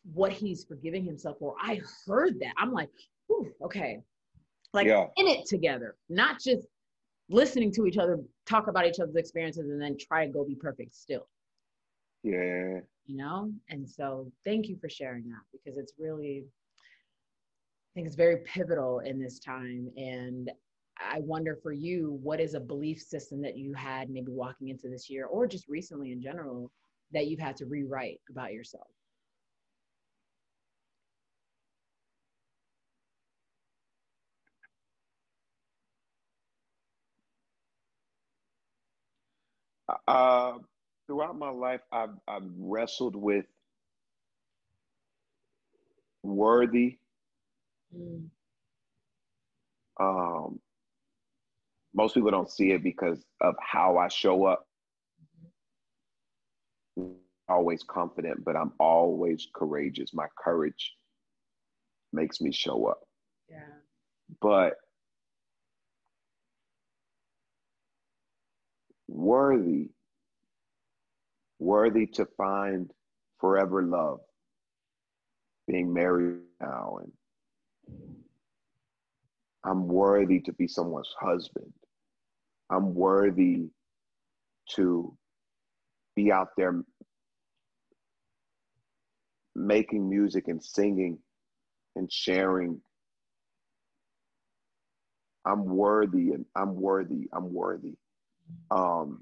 what he's forgiving himself for. I heard that. I'm like, whew, okay. Like Yeah. in it together, not just listening to each other, talk about each other's experiences and then try to go be perfect still. Yeah. You know? And so thank you for sharing that, because it's really, I think it's very pivotal in this time. And I wonder for you, what is a belief system that you had maybe walking into this year or just recently in general that you've had to rewrite about yourself? Uh, throughout my life, I've, I've wrestled with worthy. Mm. Um, most people don't see it because of how I show up. Mm-hmm. Always confident, but I'm always courageous. My courage makes me show up. Yeah. But worthy, worthy to find forever love, being married now, and I'm worthy to be someone's husband. I'm worthy to be out there making music and singing and sharing. I'm worthy and I'm worthy, I'm worthy. Um,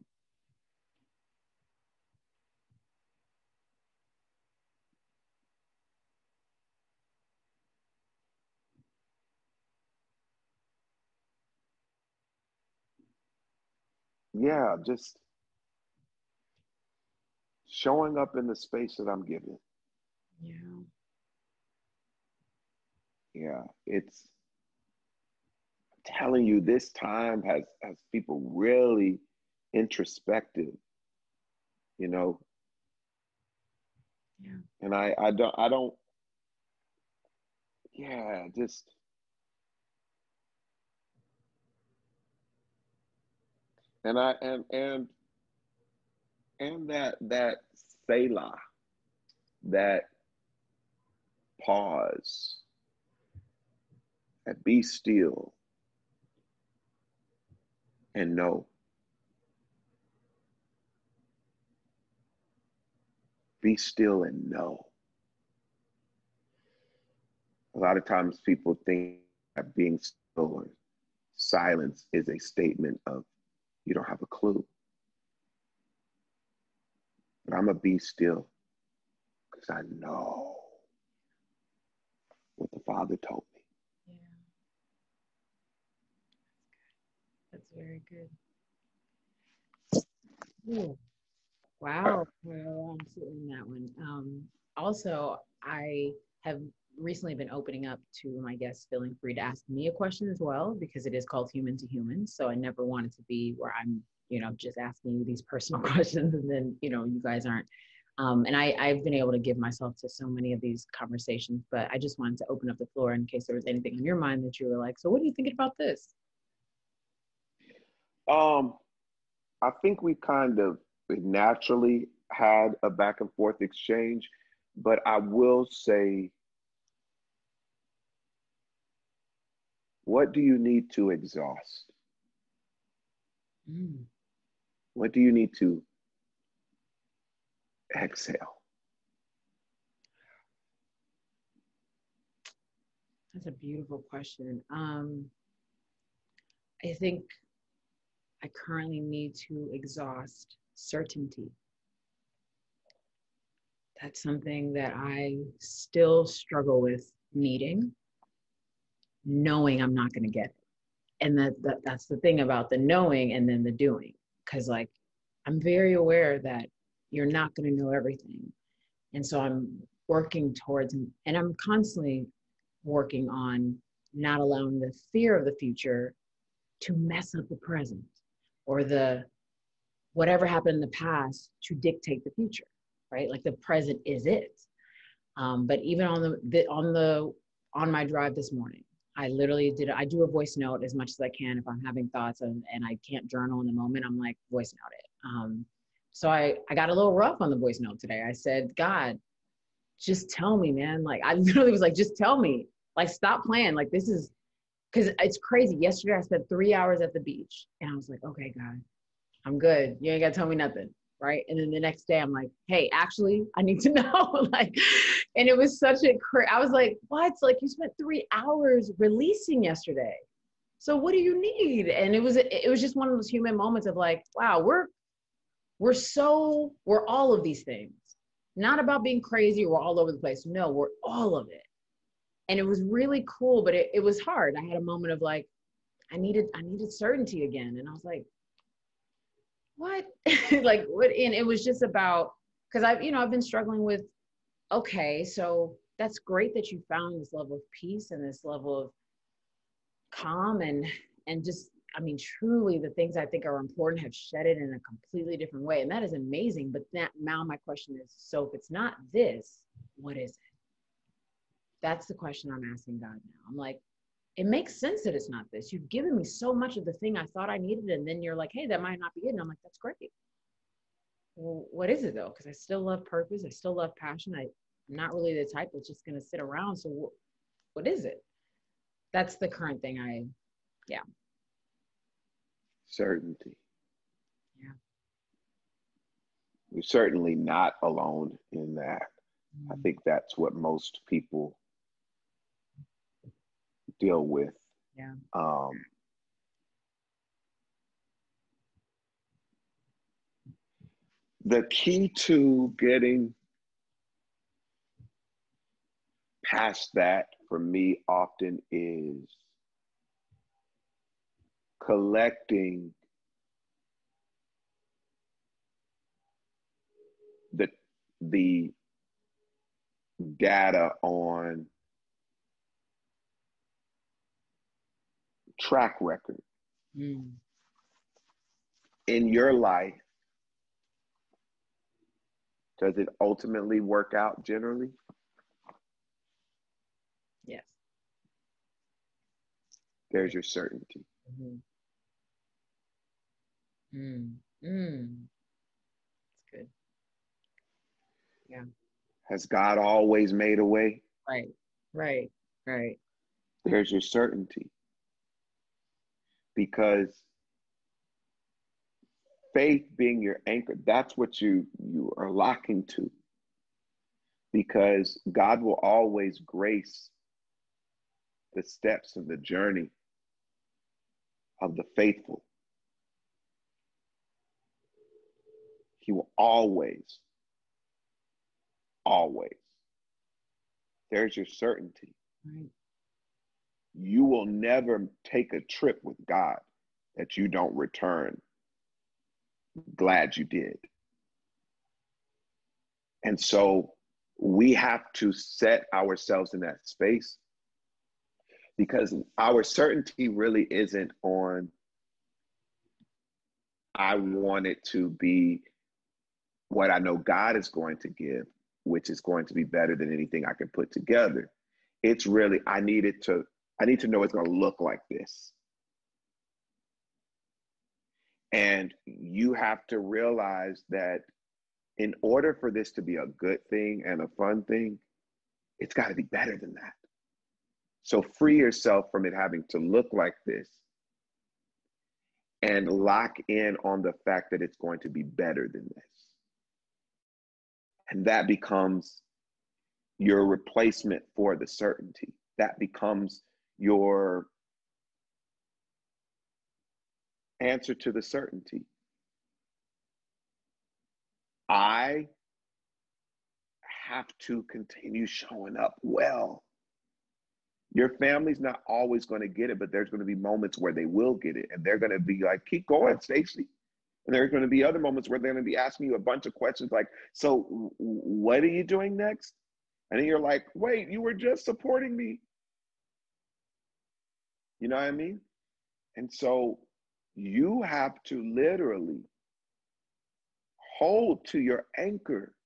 yeah, just showing up in the space that I'm given. Yeah. Yeah, it's I'm telling you, this time has has people really introspective, you know. Yeah. And I I don't I don't yeah, just and I and and and that that Selah, that pause, that be still and know. Be still and know. A lot of times people think that being still or silence is a statement of you don't have a clue. But I'm going to be still because I know what the Father told me. Yeah. That's very good. Ooh. Wow. Well, I'm sitting in that one. Um, also, I have recently been opening up to my guests feeling free to ask me a question as well, because it is called Human to Human. So I never wanted to be where I'm, you know, just asking you these personal questions and then, you know, you guys aren't. Um, and I, I've been able to give myself to so many of these conversations, but I just wanted to open up the floor in case there was anything on your mind that you were like, so what are you thinking about this? Um, I think we kind of naturally had a back and forth exchange, but I will say, what do you need to exhaust? Mm. What do you need to exhale? That's a beautiful question. Um, I think I currently need to exhaust certainty. That's something that I still struggle with needing, knowing I'm not going to get it. And that, that that's the thing about the knowing and then the doing. Because like, I'm very aware that you're not going to know everything. And so I'm working towards, and I'm constantly working on not allowing the fear of the future to mess up the present, or the whatever happened in the past to dictate the future, right? Like the present is it. Um, but even on the, the on the on my drive this morning, I literally did, I do a voice note as much as I can. If I'm having thoughts and, and I can't journal in the moment, I'm like, voice note it. Um, so I, I got a little rough on the voice note today. I said, God, just tell me, man. Like, I literally was like, just tell me. Like, stop playing. Like, this is, because it's crazy. Yesterday, I spent three hours at the beach. And I was like, okay, God, I'm good. You ain't got to tell me nothing. Right. And then the next day, I'm like, hey, actually, I need to know. Like, and it was such a, cra- I was like, what? Like, you spent three hours releasing yesterday. So what do you need? And it was, it was just one of those human moments of like, wow, we're, we're so, we're all of these things. Not about being crazy, we're all over the place. No, we're all of it. And it was really cool, but it, it was hard. I had a moment of like, I needed, I needed certainty again. And I was like, what? Like, what? And it was just about, because I've, you know, I've been struggling with, okay, so that's great that you found this level of peace and this level of calm and, and just, I mean, truly the things I think are important have shed it in a completely different way. And that is amazing. But that, now my question is, so if it's not this, what is it? That's the question I'm asking God now. I'm like, it makes sense that it's not this. You've given me so much of the thing I thought I needed. And then you're like, hey, that might not be it. And I'm like, that's great. Well, what is it though? Because I still love purpose. I still love passion. I, I'm not really the type that's just going to sit around. So wh- what is it? That's the current thing I, yeah. Certainty. Yeah. You're certainly not alone in that. Mm-hmm. I think that's what most people deal with. Yeah. Um, the key to getting past that for me often is collecting the the data on track record mm. in your life. Does it ultimately work out generally? Yes. There's your certainty. Mm-hmm. Mm. Mm. That's good. Yeah. Has God always made a way? Right, right, right. There's your certainty. Because faith being your anchor, that's what you, you are locking to. Because God will always grace the steps of the journey of the faithful. He will always, always. There's your certainty. Right. You will never take a trip with God that you don't return glad you did. And so we have to set ourselves in that space, because our certainty really isn't on, I want it to be what I know God is going to give, which is going to be better than anything I can put together. It's really, I need it to, I need to know it's going to look like this. And you have to realize that in order for this to be a good thing and a fun thing, it's got to be better than that. So free yourself from it having to look like this and lock in on the fact that it's going to be better than this. And that becomes your replacement for the certainty. That becomes your answer to the certainty. I have to continue showing up well. Your family's not always going to get it, but there's going to be moments where they will get it. And they're going to be like, keep going, Stacey. And there's going to be other moments where they're going to be asking you a bunch of questions like, so what are you doing next? And then you're like, wait, you were just supporting me. You know what I mean? And so you have to literally hold to your anchor.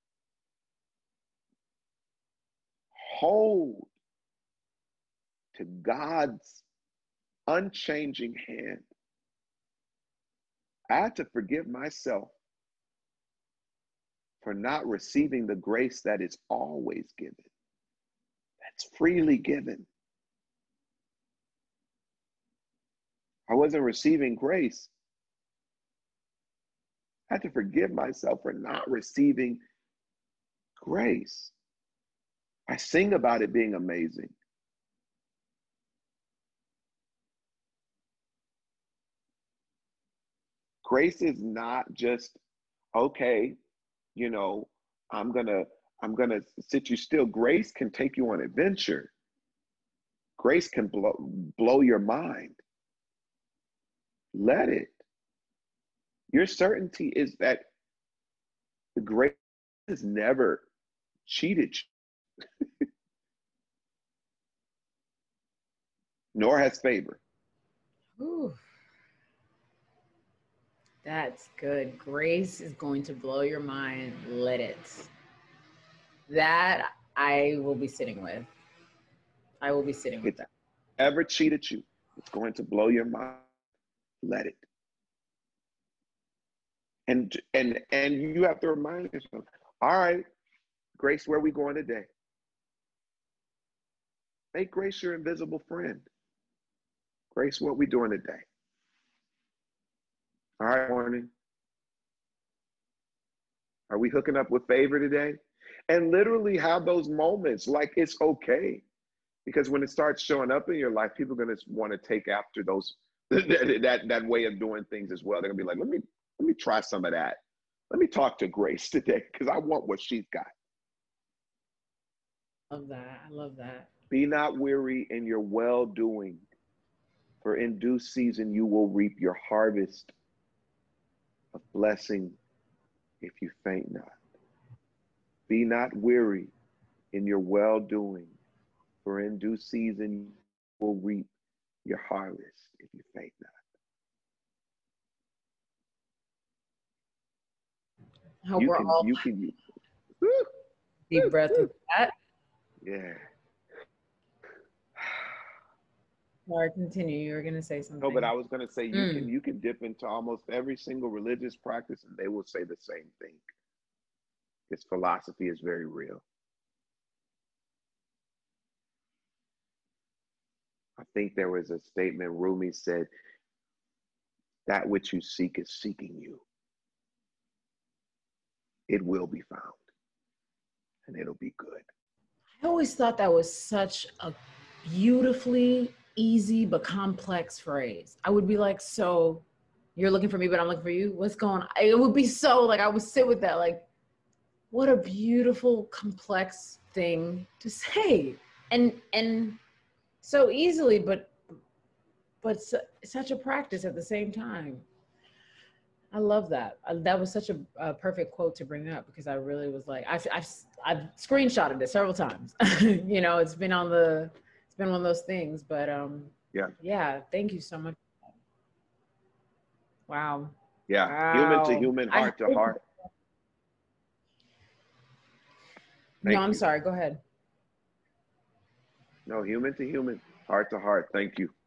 Hold to God's unchanging hand. I had to forgive myself for not receiving the grace that is always given, that's freely given. I wasn't receiving grace. I had to forgive myself for not receiving grace. I sing about it being amazing. Grace is not just, okay, you know, I'm gonna, I'm gonna sit you still. Grace can take you on adventure. Grace can blow, blow your mind. Let it. Your certainty is that the grace has never cheated you, nor has favor. Ooh. That's good. Grace is going to blow your mind. Let it. That I will be sitting with. I will be sitting with that. Ever cheated you, it's going to blow your mind. Let it. And and and you have to remind yourself, all right, Grace, where are we going today? Make Grace your invisible friend. Grace, what are we doing today? All right, morning. Are we hooking up with favor today? And literally have those moments like it's okay. Because when it starts showing up in your life, people are going to want to take after those that, that, that way of doing things as well. They're going to be like, let me, let me try some of that. Let me talk to Grace today because I want what she's got. Love that. I love that. Be not weary in your well-doing, for in due season you will reap your harvest of blessing if you faint not. Be not weary in your well-doing, for in due season you will reap your harvest if you faint not. I hope you we're can, all you can, you, deep breath with that. Yeah. Sorry, continue. You were gonna say something. No, but I was gonna say you Mm. can you can dip into almost every single religious practice and they will say the same thing. This philosophy is very real. I think there was a statement Rumi said, that which you seek is seeking you. It will be found and it'll be good. I always thought that was such a beautifully easy but complex phrase. I would be like, so you're looking for me, but I'm looking for you? What's going on? It would be so like, I would sit with that, like, what a beautiful, complex thing to say. And and so easily, but but su- such a practice at the same time. I love that. Uh, that was such a, a perfect quote to bring up because I really was like, I've, I've, I've screenshotted it several times. You know, it's been on the, it's been one of those things, but um, yeah, yeah. Thank you so much. Wow. Yeah, wow. Human to human, heart I, to heart. No, Thank I'm you. sorry. Go ahead. No, human to human, heart to heart. Thank you.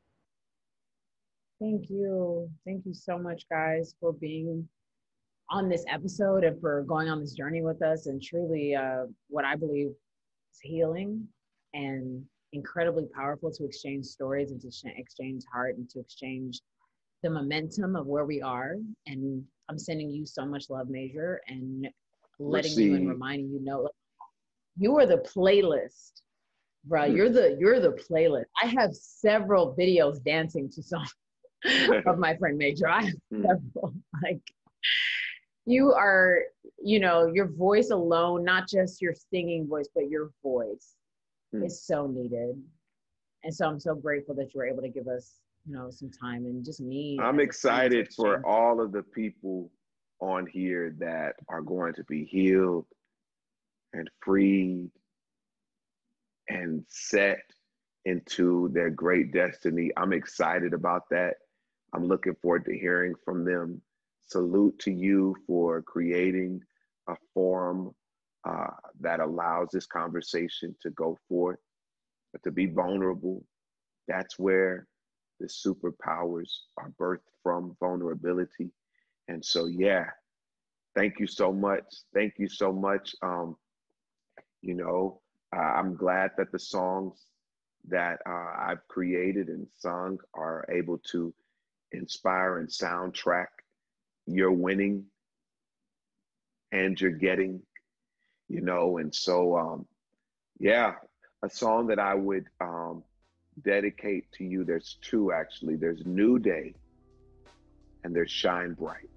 Thank you. Thank you so much, guys, for being on this episode and for going on this journey with us. And truly, uh, what I believe is healing and incredibly powerful to exchange stories and to sh- exchange heart and to exchange the momentum of where we are. And I'm sending you so much love, Major, and letting Receive. you and reminding you, know, you are the playlist, bro. You're the you're the playlist. I have several videos dancing to songs of my friend Major. I have several. Like, you are, you know, your voice alone, not just your singing voice, but your voice mm. is so needed. And so I'm so grateful that you were able to give us, you know, some time and just me. I'm excited for all of the people on here that are going to be healed and freed and set into their great destiny. I'm excited about that. I'm looking forward to hearing from them. Salute to you for creating a forum uh, that allows this conversation to go forth, but to be vulnerable. That's where the superpowers are birthed from, vulnerability. And so, yeah, thank you so much. Thank you so much. Um, you know, uh, I'm glad that the songs that uh, I've created and sung are able to inspire and soundtrack your winning and your getting, you know, and so, um, yeah, a song that I would um, dedicate to you. There's two, actually. There's New Day and there's Shine Bright.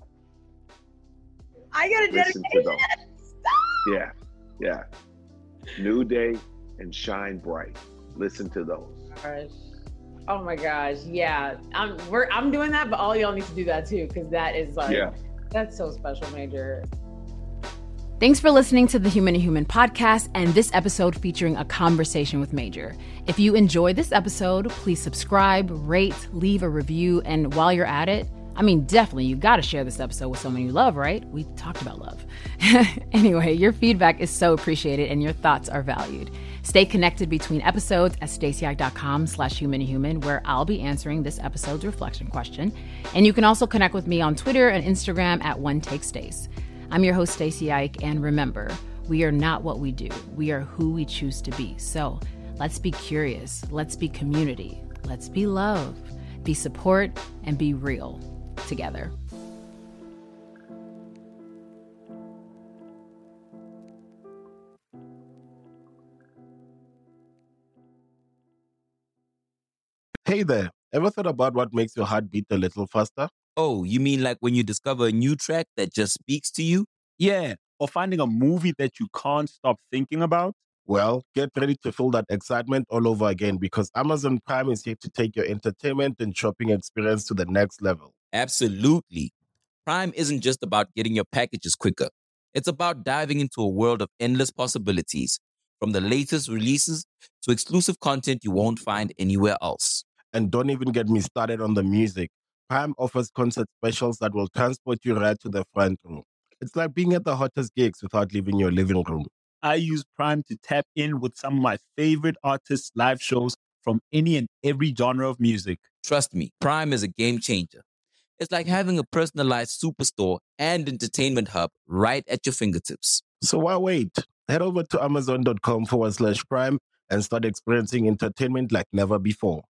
I got a Listen dedication. to those. Yeah, yeah. New Day and Shine Bright. Listen to those. Gosh. Oh my gosh, yeah. I'm we're I'm doing that, but all y'all need to do that too, because that is like Yeah. that's so special, Major. Thanks for listening to the Human to Human podcast and this episode featuring a conversation with Major. If you enjoyed this episode, please subscribe, rate, leave a review, and while you're at it, I mean, definitely, you got to share this episode with someone you love, right? We talked about love. Anyway, your feedback is so appreciated and your thoughts are valued. Stay connected between episodes at staceyike.com slash human to human, where I'll be answering this episode's reflection question. And you can also connect with me on Twitter and Instagram at one take stace. I'm your host, Stacey Ike, and remember, we are not what we do. We are who we choose to be. So let's be curious. Let's be community. Let's be love, be support, and be real together. Hey there, ever thought about what makes your heart beat a little faster? Oh, you mean like when you discover a new track that just speaks to you? Yeah, or finding a movie that you can't stop thinking about? Well, get ready to feel that excitement all over again because Amazon Prime is here to take your entertainment and shopping experience to the next level. Absolutely. Prime isn't just about getting your packages quicker. It's about diving into a world of endless possibilities, from the latest releases to exclusive content you won't find anywhere else. And don't even get me started on the music. Prime offers concert specials that will transport you right to the front row. It's like being at the hottest gigs without leaving your living room. I use Prime to tap in with some of my favorite artists' live shows from any and every genre of music. Trust me, Prime is a game changer. It's like having a personalized superstore and entertainment hub right at your fingertips. So why wait? Head over to amazon.com forward slash prime and start experiencing entertainment like never before.